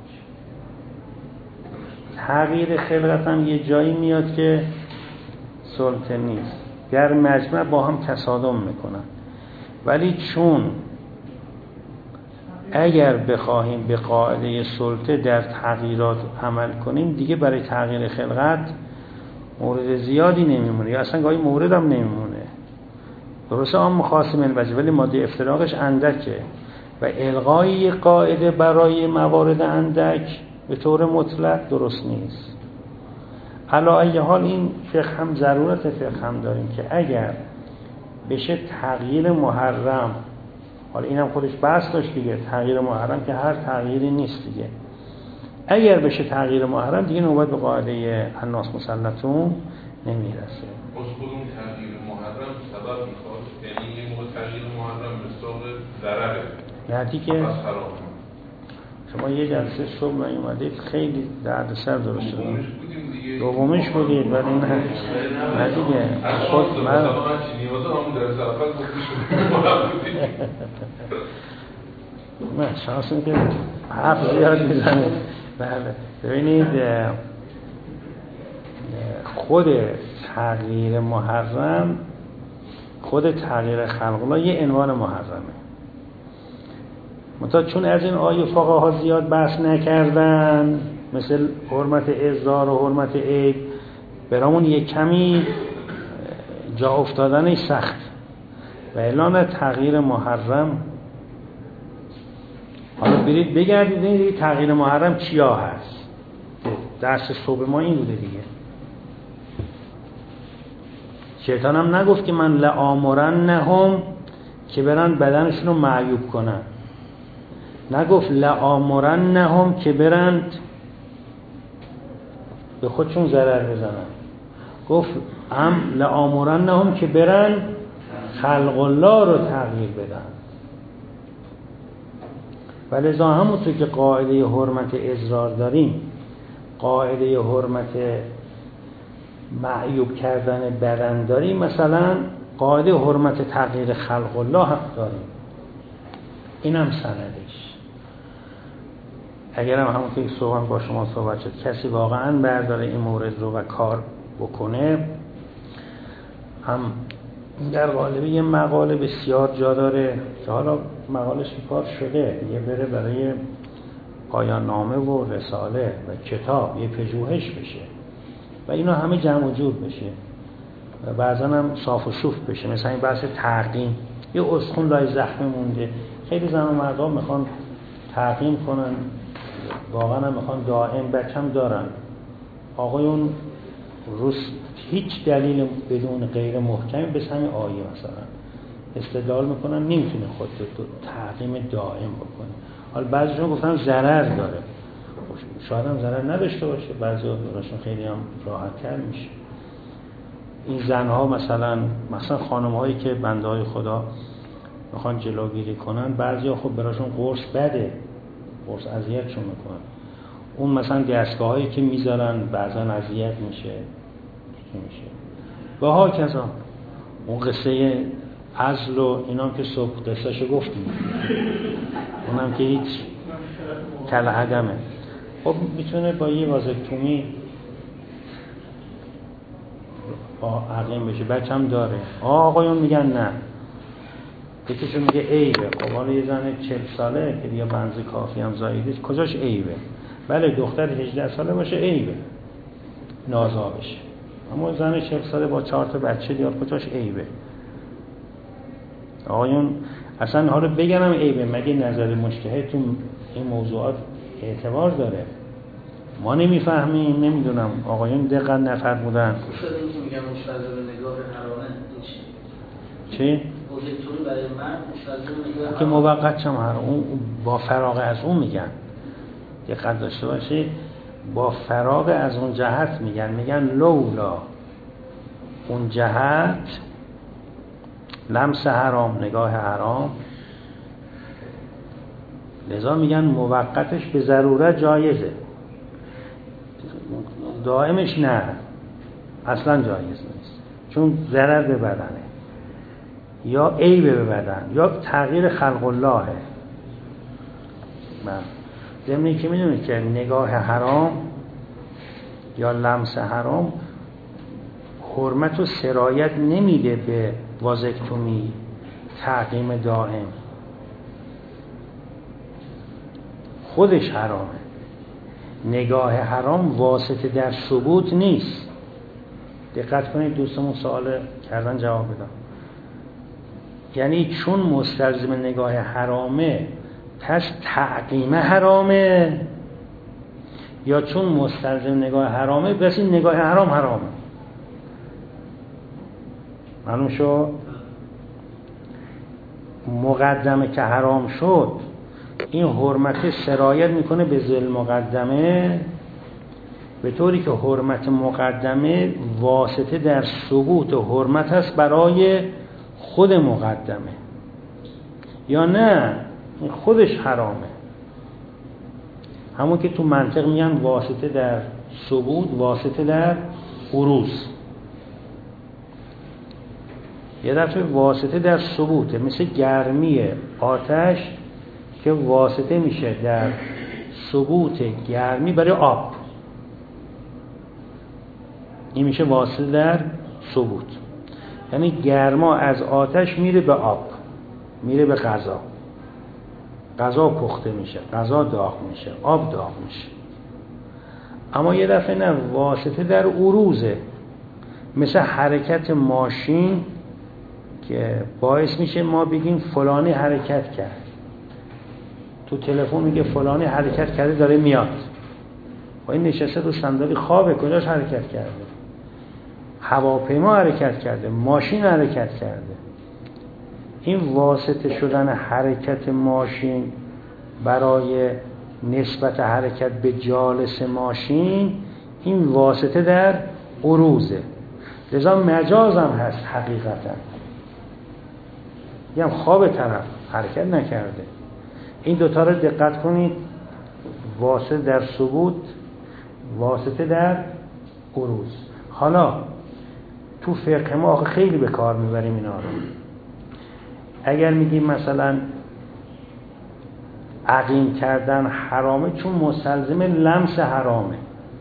تغییر خلقت هم یه جایی میاد که سلطه نیست، گر مجمع با هم تصادم میکنن. ولی چون اگر بخواهیم به قاعده سلطه در تغییرات عمل کنیم دیگه برای تغییر خلقت مورد زیادی نمیمونه یا اصلا گاهی مورد هم نمیمونه. درسته عام خاص من وجه ولی ماده افتراقش اندکه و الغای یک قاعده برای موارد اندک به طور مطلق درست نیست. علی ای حال این فقه هم ضرورت فقه هم داریم که اگر بشه تغییر محرم، حالا اینم خودش بحث داشت دیگه، تغییر محرم که هر تغییری نیست دیگه، اگر بشه تغییر محرم دیگه نوبت به قاعده الناس مسلطون نمیرسه. باز خودمون تغییر محرم سبب میخواد، یعنی یه موقع تغییر محرم مثال ضرره نه دیگه. شما یه جلسه صبح نیومدید خیلی دردسر درست شد. دومیش بودید ولی نه نه دیگه خود من نه شانس این که حرف زیاد میزنه. بله ببینید خود تغییر محرم، خود تغییر خلق الله یه عنوان محرمه، منتها چون از این آیه فقها زیاد بحث نکردن مثل حرمت ازار و حرمت عید، برامون یک کمی جا افتادنش سخت و اعلان تغییر محرم. حالا برید بگردید ببینید تغییر محرم چیا هست. درس صبح ما این بوده دیگه. شیطان هم نگفت که من لآمرنهم که برن بدنشون رو معیوب کنن، نگفت لآمرنهم که برند به خودشون ضرر بزنن، گفت هم لآمرنهم که برن خلق الله رو تغییر بدن. ولذا همونطور که قاعده حرمت اضرار داریم، قاعده حرمت معیوب کردن بدن داریم، مثلا قاعده حرمت تغییر خلق الله هم داریم. این هم سندش. اگر هم همونطور که صحبت با شما صحبت شد کسی واقعا برداره این مورد رو و کار بکنه، هم در قالب یه مقاله بسیار جا داره که حالا مقالش کار شده یه بره برای پایان نامه و رساله و کتاب یه پژوهش بشه و اینا همه جمع و جور بشه و بعضا هم صاف و شوف بشه. مثلا این بحث تعقیم، یه استخون لای زخم مونده، خیلی زن و مردها میخوان تعقیم کنن، واقعا هم میخوان دائم، بچم دارن، آقایون روز هیچ دلیل بدون غیر محکمی به همین آیه مثلا استدلال میکنن نمیتونه خود رو تعقیم دائم بکنه. حالا بعضیشون گفتن ضرر داره، شاید هم ضرر نداشته باشه، بعضی براشون خیلی هم راحت تر میشه. این زنها مثلا مثلا خانم هایی که بنده های خدا میخوان جلوگیری کنن، بعضی ها خب براشون قرص بده، قرص اذیتشون میکنن. اون مثلا دستگاه هایی که میذارن بعضا اذیت میشه میشه و ها کذا. اون قصه عزل و اینام که صبح قصهشو گفتیم، اونم که هیچ کل عدمه. خب میتونه با یه وازکتومی با عقیم بشه، بچه هم داره. آقایون میگن نه، یکیشون میگه عیبه. خب حالا یه زن چهل ساله که دیگه بنز کافی هم زاییده، کجاش عیبه؟ بله دختر هجده ساله باشه عیبه، نازا بشه. اما زن چهل ساله با چهار تا بچه دیار، کجاش عیبه؟ آقایون اصلا حالا بگنم عیبه، مگه نظر مجتهدتون این موضوعات اعتبار داره؟ ما نمیفهمیم، نمیدونم آقایون دقت نفرمودن. شده این میگم مشترک نگاه حرامه چی؟ بزرگتون برای من مشترک نگاه که موقت چم حرام، اون با فراغ از اون میگن، دقت داشته باشی، با فراغ از اون جهت میگن، میگن لولا اون جهت لمس حرام، نگاه حرام، لذا میگن موقتش به ضرورت جایزه، دائمش نه، اصلا جایز نیست، چون ضرر به بدنه یا عیب به بدن یا تغییر خلق اللهه. من ضمنی که میدونید که نگاه حرام یا لمس حرام حرمت و سرایت نمیده به وازکتومی، تعقیم دائم، خودش حرامه. نگاه حرام واسطه در ثبوت نیست. دقت کنید دوستمون سوال کردن جواب بدم. یعنی چون مستلزم نگاه حرامه پس تعقیم حرامه، یا چون مستلزم نگاه حرامه پس این نگاه حرام حرامه؟ معلوم شد؟ مقدمه که حرام شد این حرمت سرایت میکنه به ذل مقدمه، به طوری که حرمت مقدمه واسطه در ثبوت و حرمت هست برای خود مقدمه، یا نه این خودش حرامه. همون که تو منطق میگن واسطه در ثبوت، واسطه در عروض. یه دفعه واسطه در ثبوته، مثل گرمی آتش که واسطه میشه در ثبوت گرمی برای آب، این میشه واسطه در ثبوت. یعنی گرما از آتش میره به آب، میره به غذا، غذا پخته میشه، غذا داغ میشه، آب داغ میشه. اما یه دفعه نه، واسطه در عروضه، مثل حرکت ماشین که باعث میشه ما بگیم فلانی حرکت کرد. تو تلفن میگه فلانی حرکت کرده داره میاد، و این نشسته رو صندلی خوابه، کجاش حرکت کرده؟ هواپیما حرکت کرده، ماشین حرکت کرده. این واسطه شدن حرکت ماشین برای نسبت حرکت به جالس ماشین، این واسطه در عروضه، لذا مجاز هم هست حقیقتا. یه هم خواب طرف حرکت نکرده. این دوتا رو دقت کنید، واسطه در ثبوت، واسطه در عروض. حالا تو فقه ما آخه خیلی به کار میبریم اینا رو. اگر میگیم مثلا عقیم کردن حرامه چون مستلزم لمس حرامه،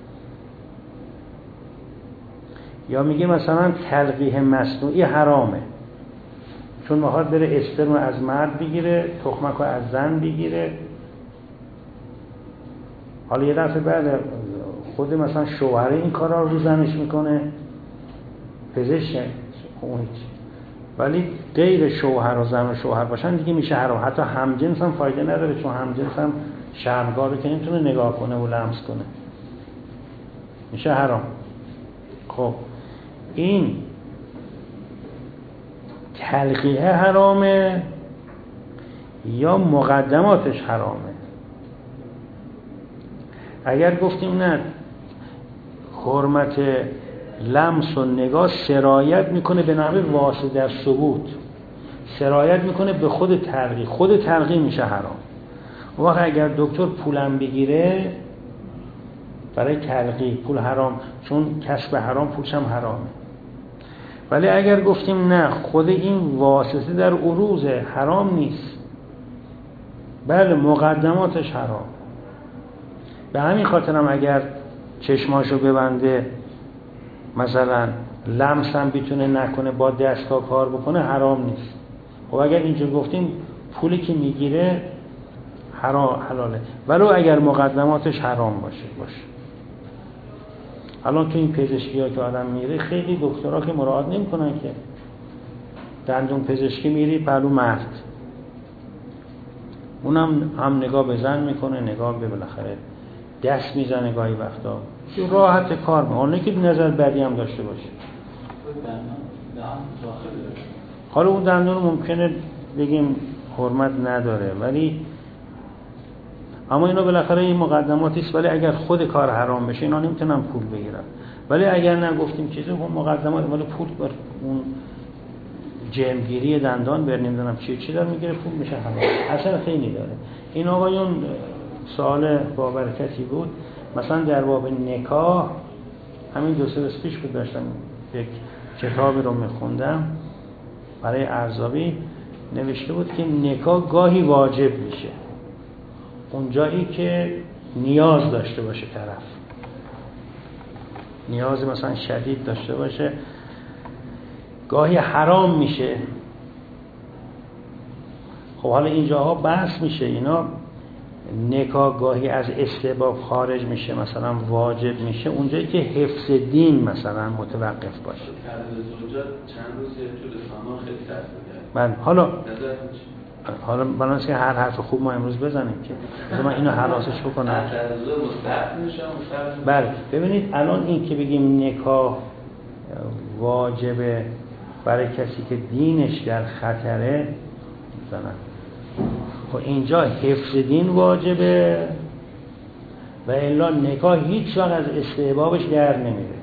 یا میگیم مثلا تلقیح مصنوعی حرامه چون میخواد بره اسپرم از مرد بگیره، تخمک رو از زن بگیره. حالا یه دفعه بعد خود مثلا شوهره این کارا رو زنش میکنه، پزشک اون هیچ. ولی غیر شوهر و زن و شوهر باشن دیگه میشه حرام. حتی همجنس هم فایده نداره، چون همجنس هم شرمگاه رو که نمیتونه نگاه کنه و لمس کنه، میشه حرام. خب این تلقیه حرامه یا مقدماتش حرامه؟ اگر گفتیم نه، حرمت لمس و نگاه سرایت میکنه به نحو واسطه در ثبوت، سرایت میکنه به خود تلقی، خود تلقی میشه حرام. وقت اگر دکتر پولم بگیره برای تلقی، پول حرام، چون کسب حرام پولش هم حرامه. ولی اگر گفتیم نه، خود این واسطه در عروض حرام نیست، بله مقدماتش حرام. به همین خاطر هم اگر چشماشو ببنده مثلا لمس هم بیتونه نکنه، با دستا کار بکنه، حرام نیست. خب اگر اینجا گفتیم پولی که میگیره حرام حلاله، ولو اگر مقدماتش حرام باشه باشه. الان تو این پزشکی ها که آدم میره، خیلی دکترها که مراعات نمیکنن که دندون پزشکی میری پلو مرد، اونم هم نگاه به زن میکنه، نگاه به بالاخره دست میزنه گاهی وقتا، راحت کار میکنه، اون که نظر بدی هم داشته باشه. حالا اون دندون ممکنه بگیم حرمت نداره، ولی اما اینا بالاخره این مقدماتی است. ولی اگر خود کار حرام بشه اینا نمیتونن پول بگیرن. ولی اگر نگفتیم چیزی، اون مقدمات ولی پول بر اون جمعگیری دندان بر نمیدونم چی چی داره میگیره، پول میشه حرام. اصلا خیلی داره. این آقایون سوال با برکتی بود. مثلا در باب نکاح، همین دو سه روز پیش بود داشتم یک کتابی رو میخوندم برای ارزیابی، نوشته بود که نکاح گاهی واجب میشه اونجایی که نیاز داشته باشه طرف، نیاز مثلا شدید داشته باشه. گاهی حرام میشه. خب حالا اینجاها بحث میشه، اینا نکاح گاهی از استحباب خارج میشه، مثلا واجب میشه اونجایی که حفظ دین مثلا متوقف باشه. زوجات چند روز تو رسانه‌ها خیلی تاثیر من حالا حالا بناست که هر حرف خوب ما امروز بزنیم که من اینو حراسش بکنم. بله ببینید الان این که بگیم نکاح واجبه برای کسی که دینش در خطره مثلا، خب اینجا حفظ دین واجبه و الا نکاح هیچ وقت از استحبابش در نمیره.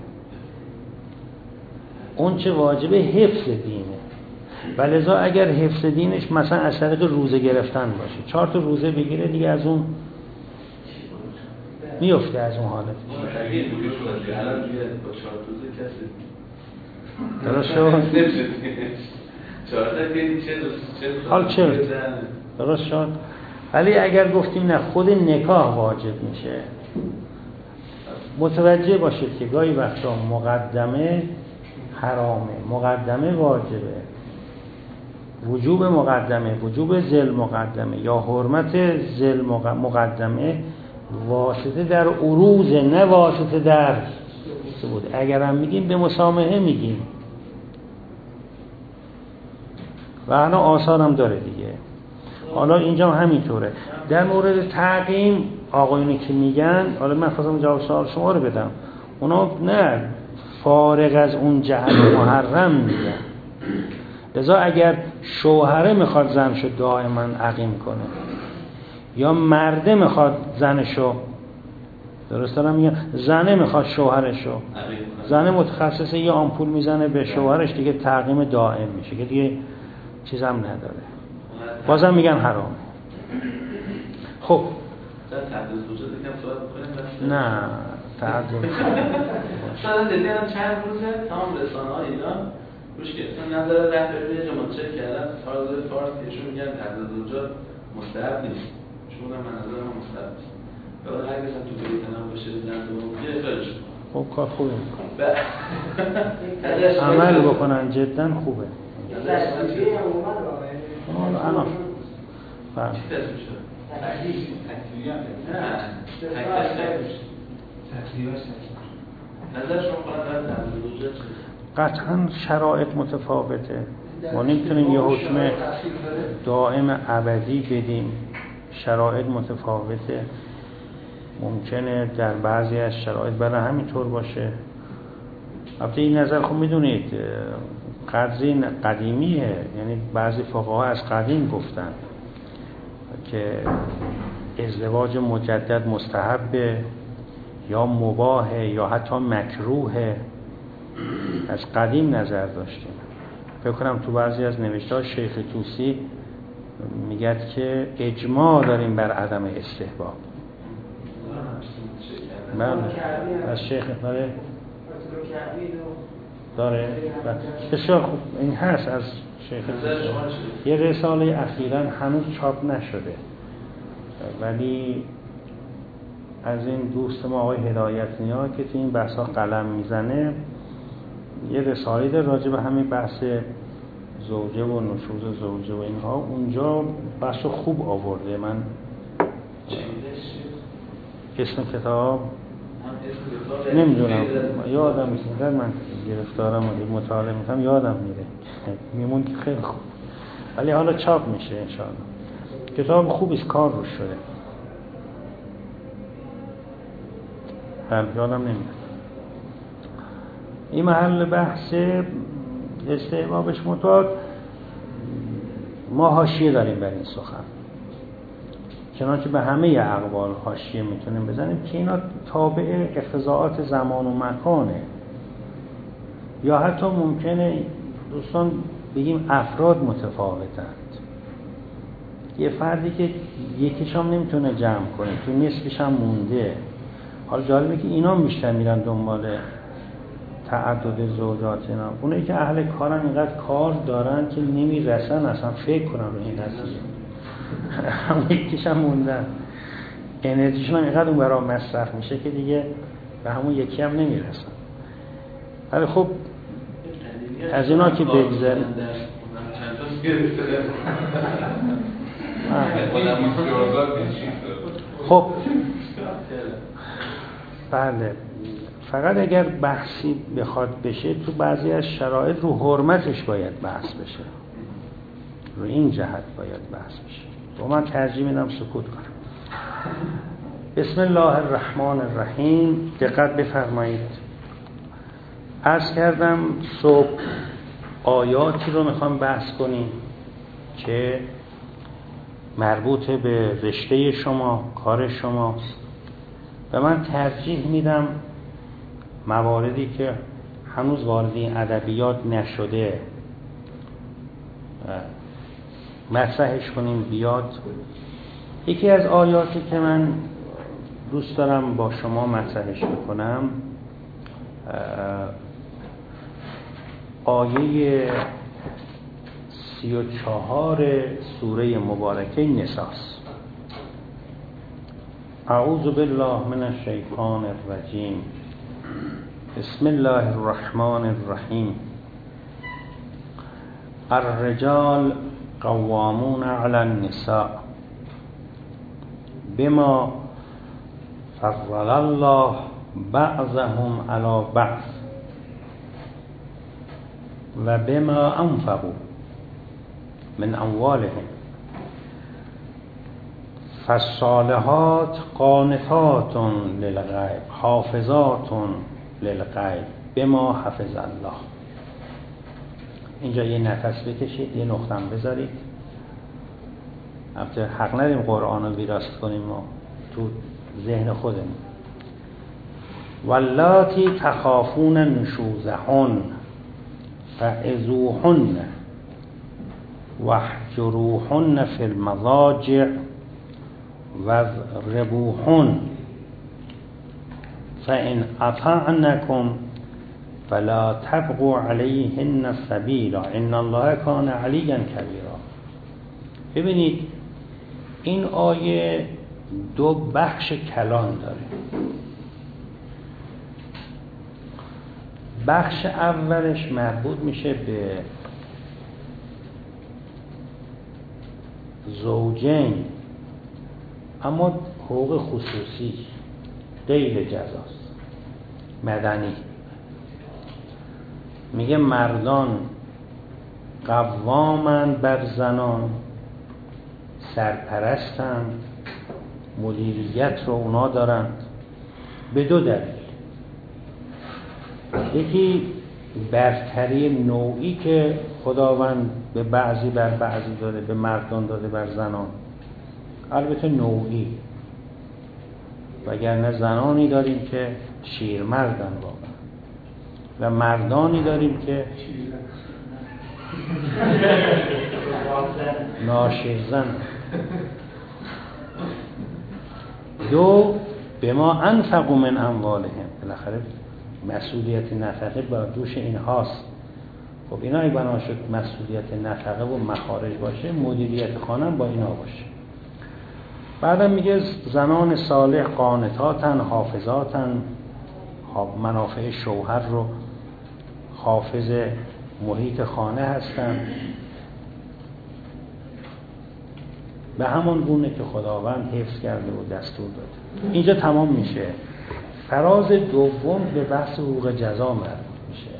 اون چه واجبه حفظ دینه، ولذا اگر حفظ دینش مثلا از طریق روزه گرفتن باشه، چهار تا روزه بگیره دیگه از اون میفته، از اون حالت درست شد؟ حال چه درست شد؟ ولی اگر گفتیم نه، خود نکاح واجب میشه، متوجه باشید که گاهی وقتا مقدمه حرامه، مقدمه واجبه، وجوب مقدمه، وجوب ذل مقدمه یا حرمت ذل مقدمه واسطه در عروض، نه واسطه در ثبوت. اگر هم میگیم به مسامحه میگیم و حالا آثار هم داره دیگه. حالا اینجا هم همینطوره. در مورد تعقیم آقایونی که میگن، حالا من خواستم جواب سوال شما رو بدم، اونا نه فارغ از اون جهل محرم میگن. لذا اگر شوهره میخواد زنشو دائما عقیم کنه یا مرده میخواد زنشو، درست دارم میگم، زنه میخواد شوهرشو، زنه متخصصه یه آمپول میزنه به شوهرش دیگه تعقیم دائم میشه که دیگه چیز هم نداره، بازم میگن حرام. خب نه تعدد مثلا دیدم چند روزه تمام رسانه‌ها ایران روش که اصلا نظر رهبری یه جماعت چک کردن فارز فارس ایشون میگن تعدد زوجات مستحب نیست، چون من نظر من مستحب نیست. ولی اگه مثلا تو بریتانیا باشه زن تو یه اخراجش خب کار خوبه عمل بکنن، جدا خوبه. حالا الان چی دست میشه؟ تکلیف تکلیفی هم نه تکلیف نظر شما خواهد در تعدد زوجات قطعا شرایط متفاوته. ما نمیتونیم یه حکم دائم ابدی بدیم، شرایط متفاوته. ممکنه در بعضی از شرایط برای همینطور باشه. البته این نظر خب میدونید قدری قدیمیه، یعنی بعضی فقها از قدیم گفتن که ازدواج مجدد مستحبه یا مباهه یا حتی مکروهه، از قدیم نظر داشتیم. فکر کنم تو بعضی از نوشته‌ها شیخ طوسی میگه که اجماع داریم بر عدم استحباب. من از شیخ داره داره بسیار خوب این هست از شیخ طوسی. یه رساله اخیراً هنوز چاپ نشده ولی از این دوست ما آقای هدایت نیا که تو این بحثا قلم میزنه یه رساله داره راجع به همین بحث زوجه و نشوز زوجه و اینها، اونجا بحث خوب آورده. من اسم کتاب نمیدونم یادم میاد، من گرفتارم و مطالعه میکنم یادم میره میمون که خیلی خوب، ولی حالا چاپ میشه انشاءالله. کتاب خوبی است، کار روش شده. هم یادم نمیاد. این محل بحث استحبابش متعاد ما حاشیه داریم بر این سخن، چنانچه به همه اقوال حاشیه میتونیم بزنیم که اینا تابع اقتضاعات زمان و مکانه، یا حتی ممکنه دوستان بگیم افراد متفاوتند. یه فردی که یکیش هم نمیتونه جمع کنه، تو نصفش هم مونده. حالا جالبه که اینا بیشتر میرن دنبال تعدد زوجات اینا. اونایی که اهل کارن اینقدر کار دارن که نمیرسن اصلا فکر کنن رو این قضیه. هم یکیش هم موندن، انرژیشون هم اینقدر اون برای مصرف میشه که دیگه به همون یکی هم نمیرسن. ولی خب از اینا که بگذاریم خب بله، فقط اگر بحثی بخواد بشه تو بعضی از شرایط رو حرمتش باید بحث بشه، رو این جهت باید بحث بشه. و من ترجیح میدم سکوت کنم. بسم الله الرحمن الرحیم. دقت بفرمایید. عرض کردم صبح آیاتی رو میخوام بحث کنیم که مربوط به رشته شما، کار شماست و من ترجیح میدم مواردی که هنوز وارد این ادبیات نشده مطرحش کنیم بیاد. یکی از آیاتی که من دوست دارم با شما مطرحش بکنم آیه سی و چهار سوره مبارکه نساست. اعوذ بالله من الشیطان الرجیم. بسم الله الرحمن الرحیم. الرجال قوامون علی النساء بما فضل الله بعضهم علی بعض و بما انفقوا من اموالهم فالصالحات قانتات للغیب حافظات للغیب بما حفظ الله. اینجا یه نفس بکشید، یه نقطه‌ام بذارید. البته حق نداریم قرآن رو ویراست کنیم ما تو ذهن خودمون. واللاتی تخافون نشوزهن فعظوهن واهجروهن فی المضاجع واضربوهن فإن أطعنكم فلا تبغوا علیهن السبیل ان الله کان علیا کبیرا. ببینید این آیه دو بخش کلان داره. بخش اولش مربوط میشه به زوجین، اما حقوق خصوصی غیر جزاست، مدنی. میگه مردان قوامند بر زنان، سرپرستند، مدیریت رو اونا دارند. به دو دلیل. یکی برتری نوعی که خداوند به بعضی بر بعضی داده، به مردان داده بر زنان، البته نوعی، وگرنه زنانی داریم که شیرمردن واقعا و مردانی داریم که ناشیرزن. دو، به ما انفقوا من اموالهم، بالاخره مسئولیت نفقه بر دوش این هاست. خب اینا ای بنا شد مسئولیت نفقه و مخارج باشه، مدیریت خانه با اینا باشه. بعدم میگه زنان صالح قانتاتن، حافظاتن، منافع شوهر رو حافظ محیط خانه هستن، به همون گونه که خداوند حفظ کرده و دستور داده. اینجا تمام میشه. فراز دوم به بحث حقوق جزا مربوط میشه.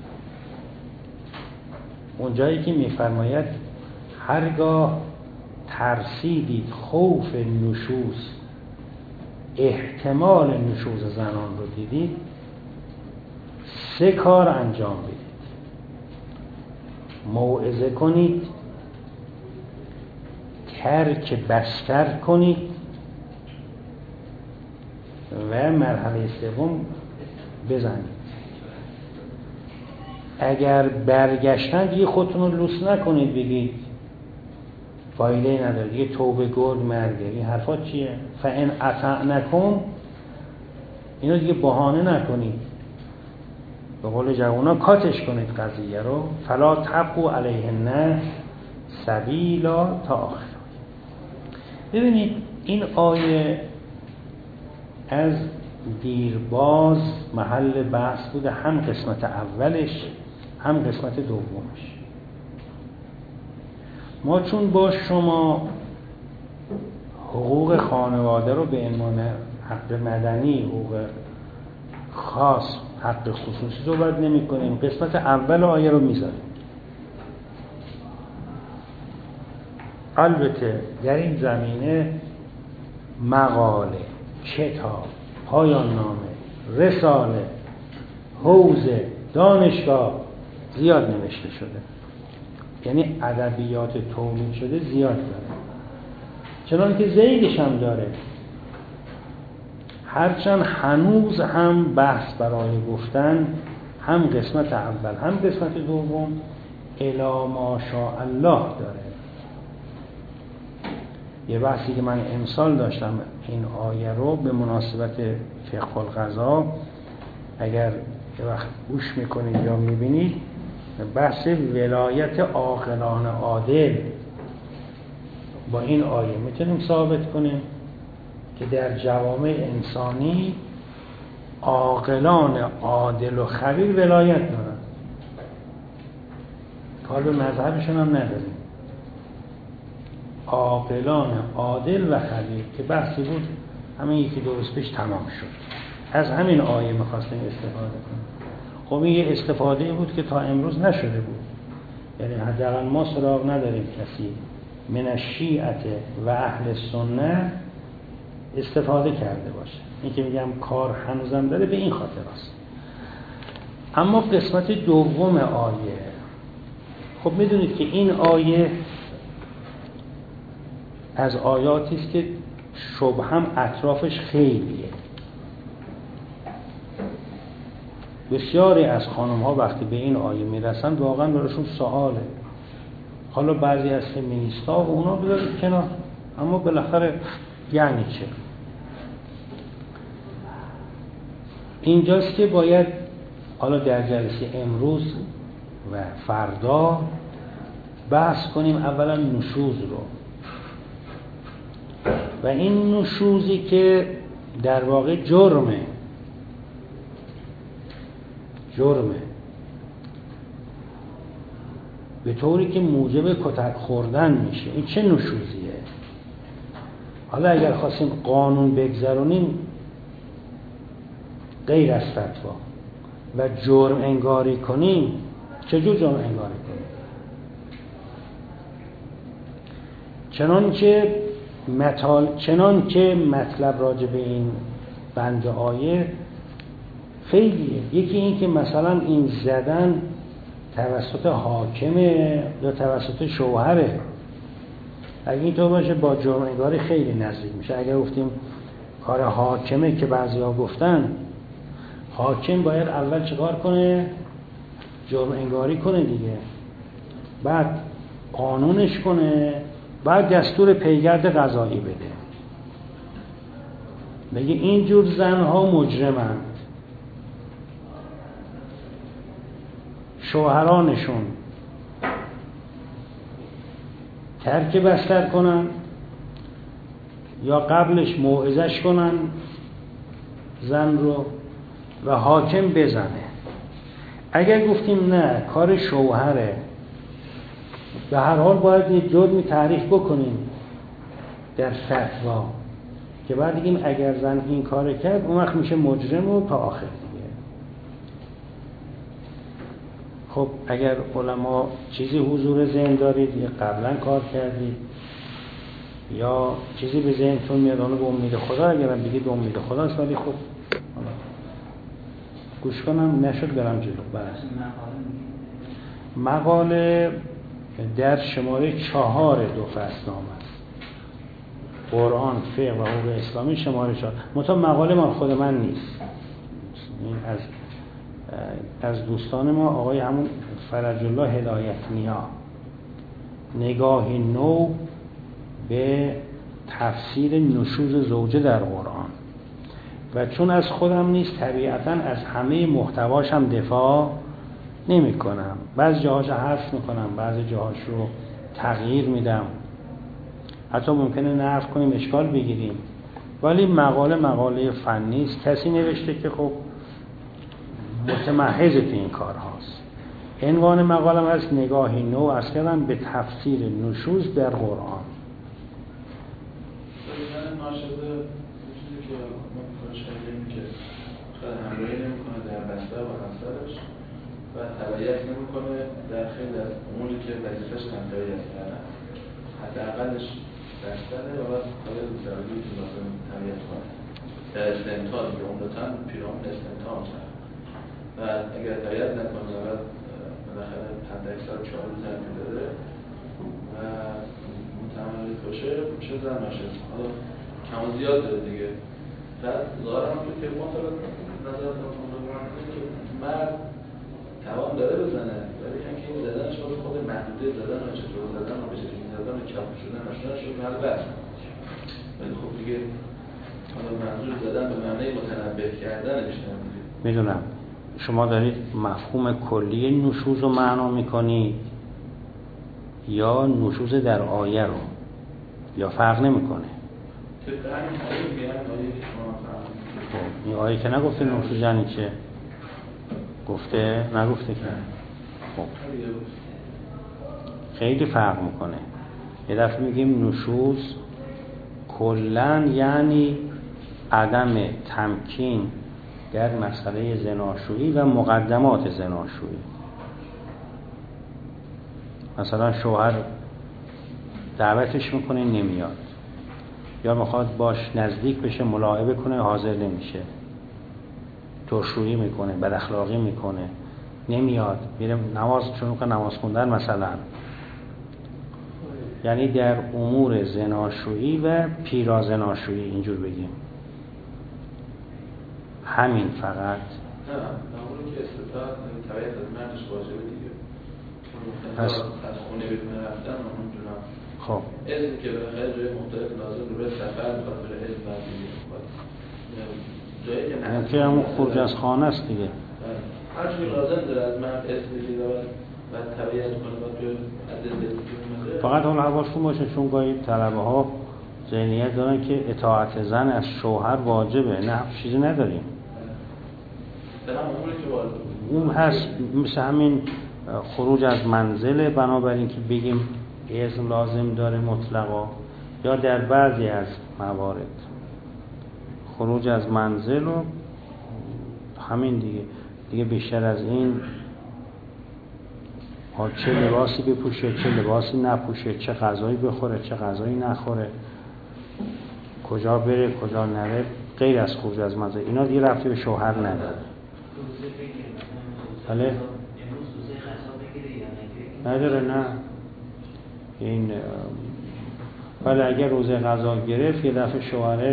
اونجایی که میفرماید هرگاه ترسیدید خوف نشوز، احتمال نشوز زنان رو دیدید، سه کار انجام بدید. موعظه کنید، ترک بستر کنید و مرحله سوم بزنید. اگر برگشتن دیگه خودتون رو لوس نکنید بگید فایده نداره دیگه، توبه گرگ مرگه، این حرفات چیه؟ فان اطعنکم، اینو دیگه بهانه نکنید، به قول جوونا کاتش کنید قضیه رو. فلا تبغوا علیهن سبیلا تا آخر. ببینید این آیه از دیرباز محل بحث بوده، هم قسمت اولش هم قسمت دومش. ما چون با شما حقوق خانواده رو به عنوان حق مدنی، حقوق خاص، حق خصوصی صحبت نمی کنیم، قسمت اول آیه رو میذاریم. البته در این زمینه مقاله، کتاب، پایان نامه، رساله، حوزه، دانشگاه زیاد نوشته شده، یعنی ادبیات تولید شده زیاد داره، چنان که زیدش هم داره. هرچند هنوز هم بحث برای گفتن هم قسمت اول هم قسمت دوم الی ما شاء الله داره. یه بحثی که من امسال داشتم این آیه رو به مناسبت فقه القضا، اگر یه وقت گوش میکنید یا میبینید، بحث ولایت عاقلان عادل با این آیه میتونیم ثابت کنیم که در جوامع انسانی عاقلان عادل و خبیر ولایت دارن. کار به مذهبشون هم نداریم. عاقلان عادل و خبیر که بحثی بود همین یکی دو روز پیش تمام شد. از همین آیه میخواستیم استفاده کنیم. خب این یه استفاده بود که تا امروز نشده بود، یعنی حداقل ما سراغ نداریم کسی من الشیعة و اهل سنت استفاده کرده باشه. این که میگم کار هنوزم داره به این خاطر است. اما قسمت دوم آیه، خب میدونید که این آیه از آیاتی است که شبه هم اطرافش خیلیه. بسیاری از خانم ها وقتی به این آیه میرسن واقعا براشون سواله. حالا بعضی از فمینیستا و اونا بذارید کنار، اما بالاخره یعنی چه؟ اینجاست که باید حالا در جلسه امروز و فردا بحث کنیم اولا نشوز رو، و این نشوزی که در واقع جرمه جرمه به طوری که موجب کتک خوردن میشه. این چه نشوزیه؟ حالا اگر خواستیم قانون بگذرونیم غیر از فتوا، و جرم انگاری کنیم، چجور جرم انگاری کنیم؟ چنان که مطال... چنان که مطلب راجع به این بند آیه خیلیه. یکی این که مثلا این زدن توسط حاکمه یا توسط شوهره، اگه اینطور باشه با جرم انگاری خیلی نزدیک میشه. اگر گفتیم کار حاکمه که بعضیا گفتن، حاکم باید اول چیکار کنه؟ جرم انگاری کنه دیگه، بعد قانونش کنه، بعد دستور پیگرد قضایی بده، بگه اینجور زنها مجرمند، شوهرانشون ترک بستر کنن یا قبلش موعظش کنن زن رو و حاکم بزنه. اگر گفتیم نه کار شوهره، به هر حال باید یه جرمی تعریف بکنیم در فتوا که بعد بگیم اگر زن این کار کرد اون وقت میشه مجرم و تا آخر دیگه. خب اگر علما چیزی حضور ذهن دارید یا قبلا کار کردید یا چیزی به ذهنتون میاد اونو به امید خدا، اگرم بگید به امید خداست، ولی خب گوش کنم نشد برم جلو. بس مقاله در شماره چهار دو فصلنامه است، قرآن، فقه و حقوق اسلامی، شماره چهار. منتها مقاله ما خود من نیست، این از از دوستان ما آقای همون فرج الله هدایت نیا، نگاهی نو به تفسیر نشوز زوجه در قرآن. و چون از خودم نیست طبیعتاً از همه محتواش هم دفاع نمی کنم، بعضی جاهاش حذف میکنم، بعضی جاهاش رو تغییر میدم، حتی ممکنه نقد کنیم اشکال بگیریم، ولی مقاله مقاله فنی است. کسی نوشته که خب متمحض تو این کار هاست. عنوان مقالم از نگاهی نو از کردم به تفسیر نشوز در قرآن. همراهی نمیکنه در بستر و همسرش و تبعیت نمیکنه در خیلی از اموری که وظیفه‌ش هم تبعیت کردن، حداقلش بستره و بعد کار ضروری که لازم تبعیت کنه در استمتاع دیگه، عمدتاً پیرامون استمتاع میشه و اگر تبعیت نکنه و بعد بالاخره حد اکثر چهار روز هم داره و متمرد باشه میشه زن ناشد. حالا کم و زیاد داره دیگه. بعد ظاهرا هم که مطالعات نظرات مطالعات که مرد توان داره بزنه، ولی اینکه این زدنش باید خود محدوده زدن و چطور زدن و بشه این زدن و کف شدن و شدن شد محل بحث. ولی خب دیگه حالا منظور زدن به معنی متنبه کردن بیشتر میگه. میدونم شما دارید مفهوم کلی نشوز رو معنا میکنید یا نشوز در آیه رو، یا فرق نمیکنه؟ این آیه که نگفته نشوز یعنی چه؟ گفته؟ نگفته که؟ خب خیلی فرق میکنه. یه دفعه میگیم نشوز کلن یعنی عدم تمکین در مسئله زناشویی و مقدمات زناشویی. مثلا شوهر دعوتش میکنه نمیاد، یا میخواد باش نزدیک بشه ملاعبه کنه حاضر نمیشه، ترشویی میکنه، بد اخلاقی میکنه، نمیاد، میره نماز چون که نماز خوندن مثلا. یعنی در امور زناشویی و پیرا زناشویی اینجور بگیم همین فقط. نه اموری که استطاعت تبعیت از مردش واجبه دیگه، پس از خونه بدون رفتن اونجورا. خب علم که بالاخره جای مختلف لازم رو به سفر میخواد بره علم بردیگه جایی که این که همون خروج از خانه است دیگه. هر چیزی لازم داره از مرد اسم بگیره و تبعیت کنه و تو عدد فقط حالا حواسون باشه چون گاهی طلبه ها ذهنیت دارن که اطاعت زن از شوهر واجبه. نه چیزی نداریم، اون هست مثل همین خروج از منزل، بنابراین که بگیم اذن لازم داره مطلقا، یا در بعضی از موارد خروج از منزل و همین دیگه. دیگه بیشتر از این چه لباسی بپوشه، چه لباسی نپوشه، چه غذایی بخوره، چه غذایی نخوره، کجا بره، کجا نره، غیر از خروج از منزل، اینا دیگه ربطی به شوهر نداره. بله؟ نداره نه. این ولی اگر روزه غذا گرفت یه دفعه شوهرت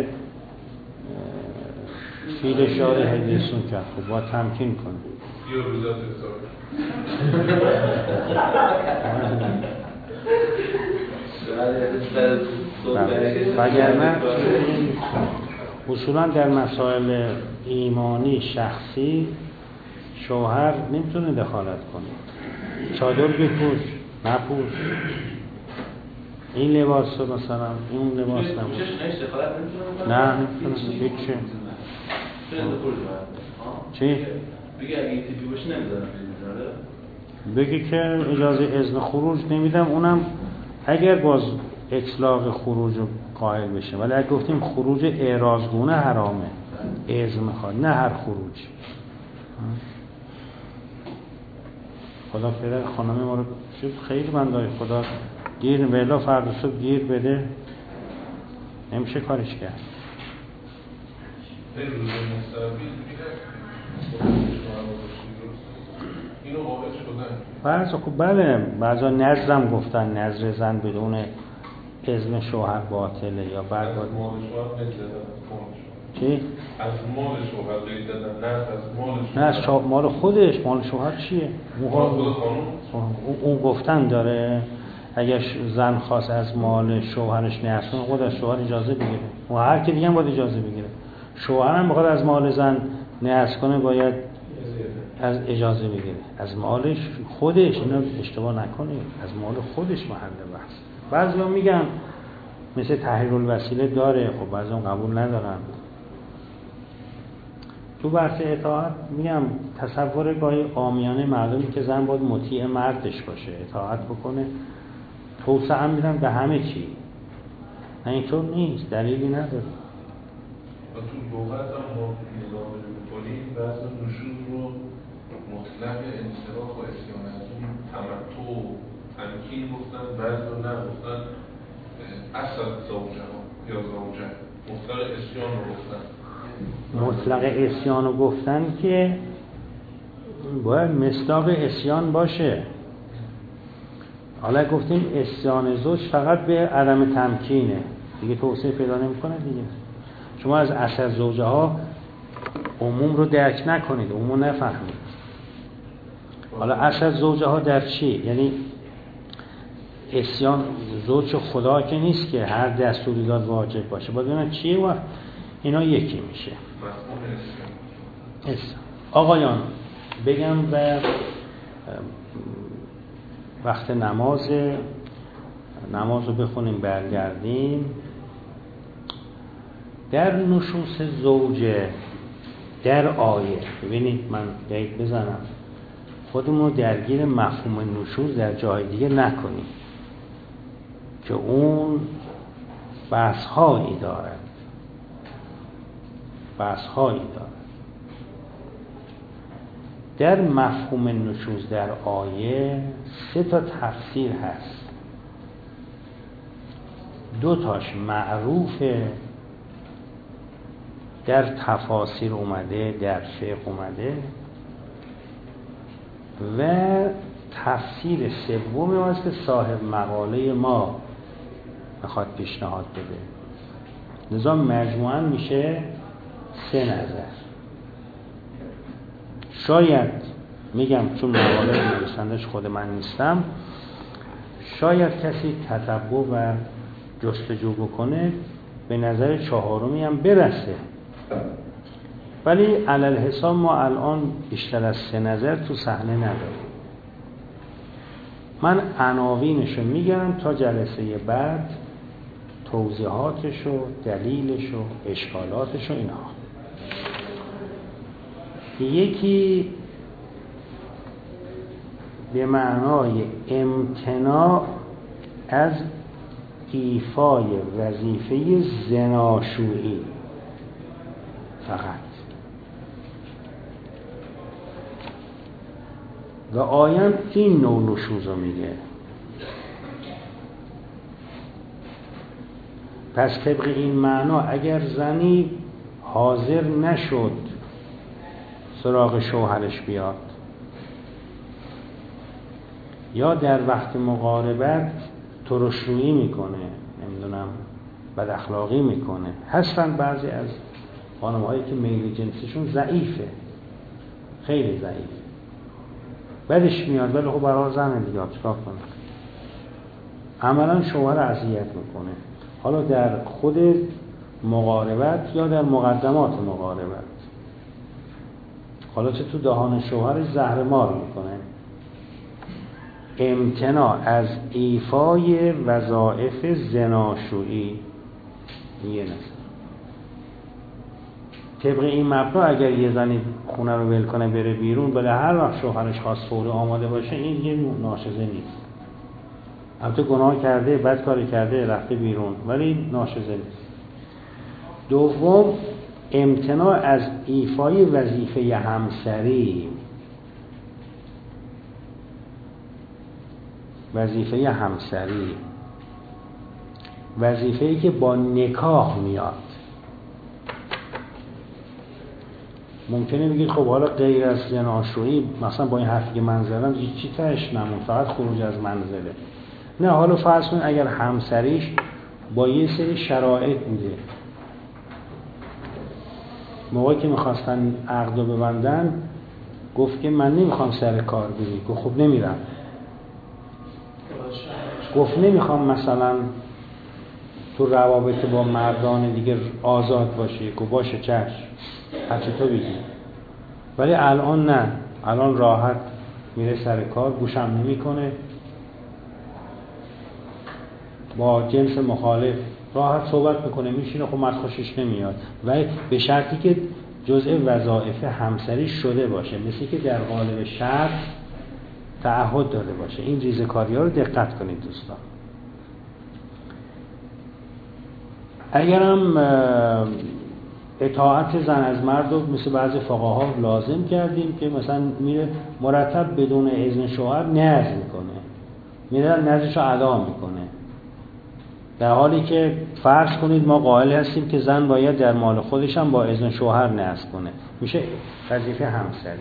فیلش داره هدیه‌سون کرد، خب با تمکین کنه. یا روزات اکثار وگرنه اصولا در مسائل ایمانی شخصی شوهر نمیتونه دخالت کنه. چادر بپوش، نپوش، این لباس مثلا این لباس نپوش، نه نمیتونه. هیچی چی؟ بگه اگه این تیپی باشه نمیدارم بگی که اجازه اذن خروج نمیدم، اونم اگر باز اطلاق خروج رو قائل بشه، ولی اگه گفتیم خروج اعراضگونه حرامه، اذن میخواد، نه هر خروج. خدا پدر خانم ما رو خیلی بندای خدا گیر ویلا فردا صبح گیر بده، نمیشه کارش کرد. این روز مستقبی اینو واقع شدن بعضا خب بله، بعضا نظرم گفتن نظر زن بدون اذن شوهر باطله یا بعد باید مال شوهر نجدن. چی؟ از مال شوهر قید دادن، نه از مال نه از شا... مال خودش. مال شوهر چیه؟ مال خود خانم اون گفتن داره اگر زن خواست از مال شوهرش نهست کنه خود از شوهر اجازه بگیره و هر کی دیگه هم باید اجازه بگیره. شوهر هم بخواد از مال زن نهست کنه باید از اجازه بگیره از مالش خودش. اینا اشتباه نکنید، از مال خودش محل بحث. بعضی هم میگن مثل تحریر الوسیله داره، خب بعضی هم قبول ندارن. تو بحث اطاعت میگم تصور گاهی عامیانه مردمی که زن باید مطیع مردش باشه، اطاعت بکنه، توسعه هم میدن به همه چی. نه اینطور نیست، دلیلی نداره. و تو لغت هم ما نگاه میکنیم بعض نشوز رو مطلق انصراف و اسیان از اون تمتع و تمکین گفتن، بعض رو نگفتن اصل زوجه یا زوجه، مطلق اسیان رو گفتن. مطلق اسیان رو گفتن که باید مصداق اسیان باشه. حالا گفتیم اسیان زوج فقط به عدم تمکینه دیگه، توسعه پیدا نمیکنه دیگه. شما از اصل زوجه ها عموم رو درک نکنید، عموم نفهمید. حالا اصل زوجه ها در چی؟ یعنی اسیان زوج خدا که نیست که هر دستوری داد واجب باشه، باید ببینن چیه و اینا یکی میشه. اسیان. آقایان بگم و وقت نماز نماز رو بخونیم برگردیم. در نشوز زوجه در آیه ببینید، من دقیق بزنم خودمون رو درگیر مفهوم نشوز در جای دیگه نکنیم که اون بحث هایی دارد بحث هایی دارد. در مفهوم نشوز در آیه سه تا تفسیر هست، دو تاش معروفه، در تفاسیر اومده، در فقه اومده، و تفسیر سومی هست که صاحب مقاله ما میخواد پیشنهاد بده. لذا مجموعاً میشه سه نظر. شاید میگم چون مقاله نویسندش خود من نیستم، شاید کسی تتبع و جستجو بکنه به نظر چهارمی هم برسه، ولی علل حساب ما الان بیشتر از سه نظر تو صحنه نداریم. من عناوینشو میگم تا جلسه بعد توضیحاتشو، دلیلشو، اشکالاتشو اینها. یکی به معنای امتناع از ایفای وظیفه زناشویی فقط. و آیان این نوع نشوز رو میگه. پس طبق این معنا اگر زنی حاضر نشد سراغ شوهرش بیاد یا در وقت مقاربت ترشرویی میکنه، نمیدونم بد اخلاقی میکنه، هستن بعضی از خانم‌هایی که میل جنسیشون ضعیفه، خیلی ضعیف، بدش میاد ولی خب برای زن دیگه چیکار کنه، عملا شوهر اذیت میکنه، حالا در خود مقاربت یا در مقدمات مقاربت، حالا چه تو دهان شوهر زهرمار میکنه. امتناع از ایفای وظایف زناشویی یه نظر. طبق این مبنا اگر یه زنی خونه رو ول کنه بره بیرون، بله هر وقت شوهرش خواست فوری آماده باشه، این یه ناشزه نیست. البته گناه کرده، بد کاری کرده، رفته بیرون، ولی ناشزه نیست. دوم، امتناع از ایفای وظیفه همسری. وظیفه همسری وظیفه‌ای که با نکاح میاد. ممکنه بگید خب حالا غیر از زناشویی، مثلا با این حرفی که من زدم چی تهش نمون، فقط خروج از منزله. نه، حالا فرض کن اگر همسریش با یه سری شرایط بوده، موقعی که میخواستن عقد رو ببندن گفت که من نمیخوام سر کار بری، گفت خب نمیرم. گفت نمیخوام مثلا تو روابط با مردان دیگه آزاد باشی، گفت باشه چشم، هرچی تو بگی. ولی الان نه، الان راحت میره سر کار، گوشم نمی کنه، با جنس مخالف راحت صحبت میکنه، میشینه، خب من خوشش نمیاد، ولی به شرطی که جزء وظایف همسری شده باشه، مثل که در قالب شرط تعهد داده باشه. این ریزکاری ها رو دقت کنید دوستان. اگرم اطاعت زن از مرد رو مثل بعضی فقها لازم کردیم که مثلا میره مرتب بدون اذن شوهر نذر میکنه، میره نذرش رو ادا میکنه، در حالی که فرض کنید ما قائل هستیم که زن باید در مال خودش هم با اذن شوهر نذر کنه، میشه وظیفه همسری.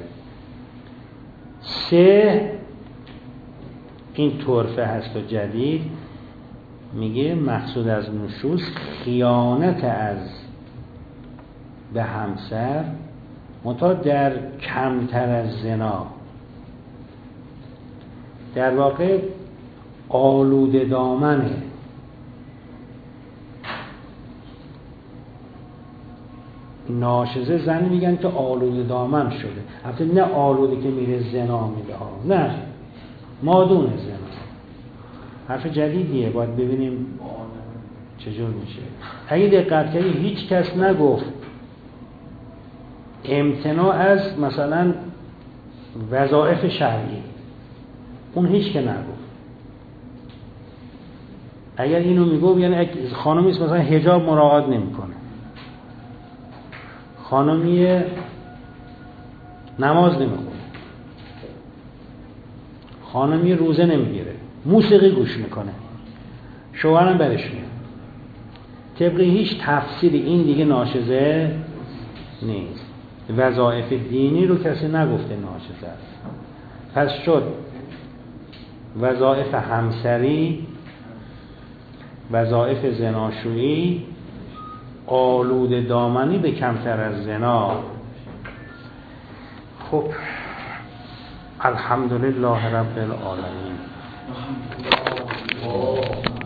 سه، این طرفه هست و جدید، میگه مقصود از نشوز خیانت از به همسر، منتها در کمتر از زنا، در واقع آلوده دامنه. ناشزه زن میگن که آلوده دامن شده، البته نه آلوده که میره زنا میده ها، نه، مادون زنا. حرف جدیدیه، باید ببینیم چجور میشه. اگه دقت کنی هیچ کس نگفت امتناع از مثلا وظایف شرعی، اون هیچ که نگفت. اگر اینو میگفت یعنی خانمی است مثلا حجاب مراعات نمیکنه، خانمی نماز نمیخونه، خانمی روزه نمیگیره، موسیقی گوش میکنه، شوهرم برش میاد، طبق هیچ تفسیری این دیگه ناشزه نیست. وظایف دینی رو کسی نگفته ناشزه است. پس شد وظایف همسری، وظایف زناشویی، آلوده دامنی به کمتر از زنا. خب الحمدلله رب العالمین.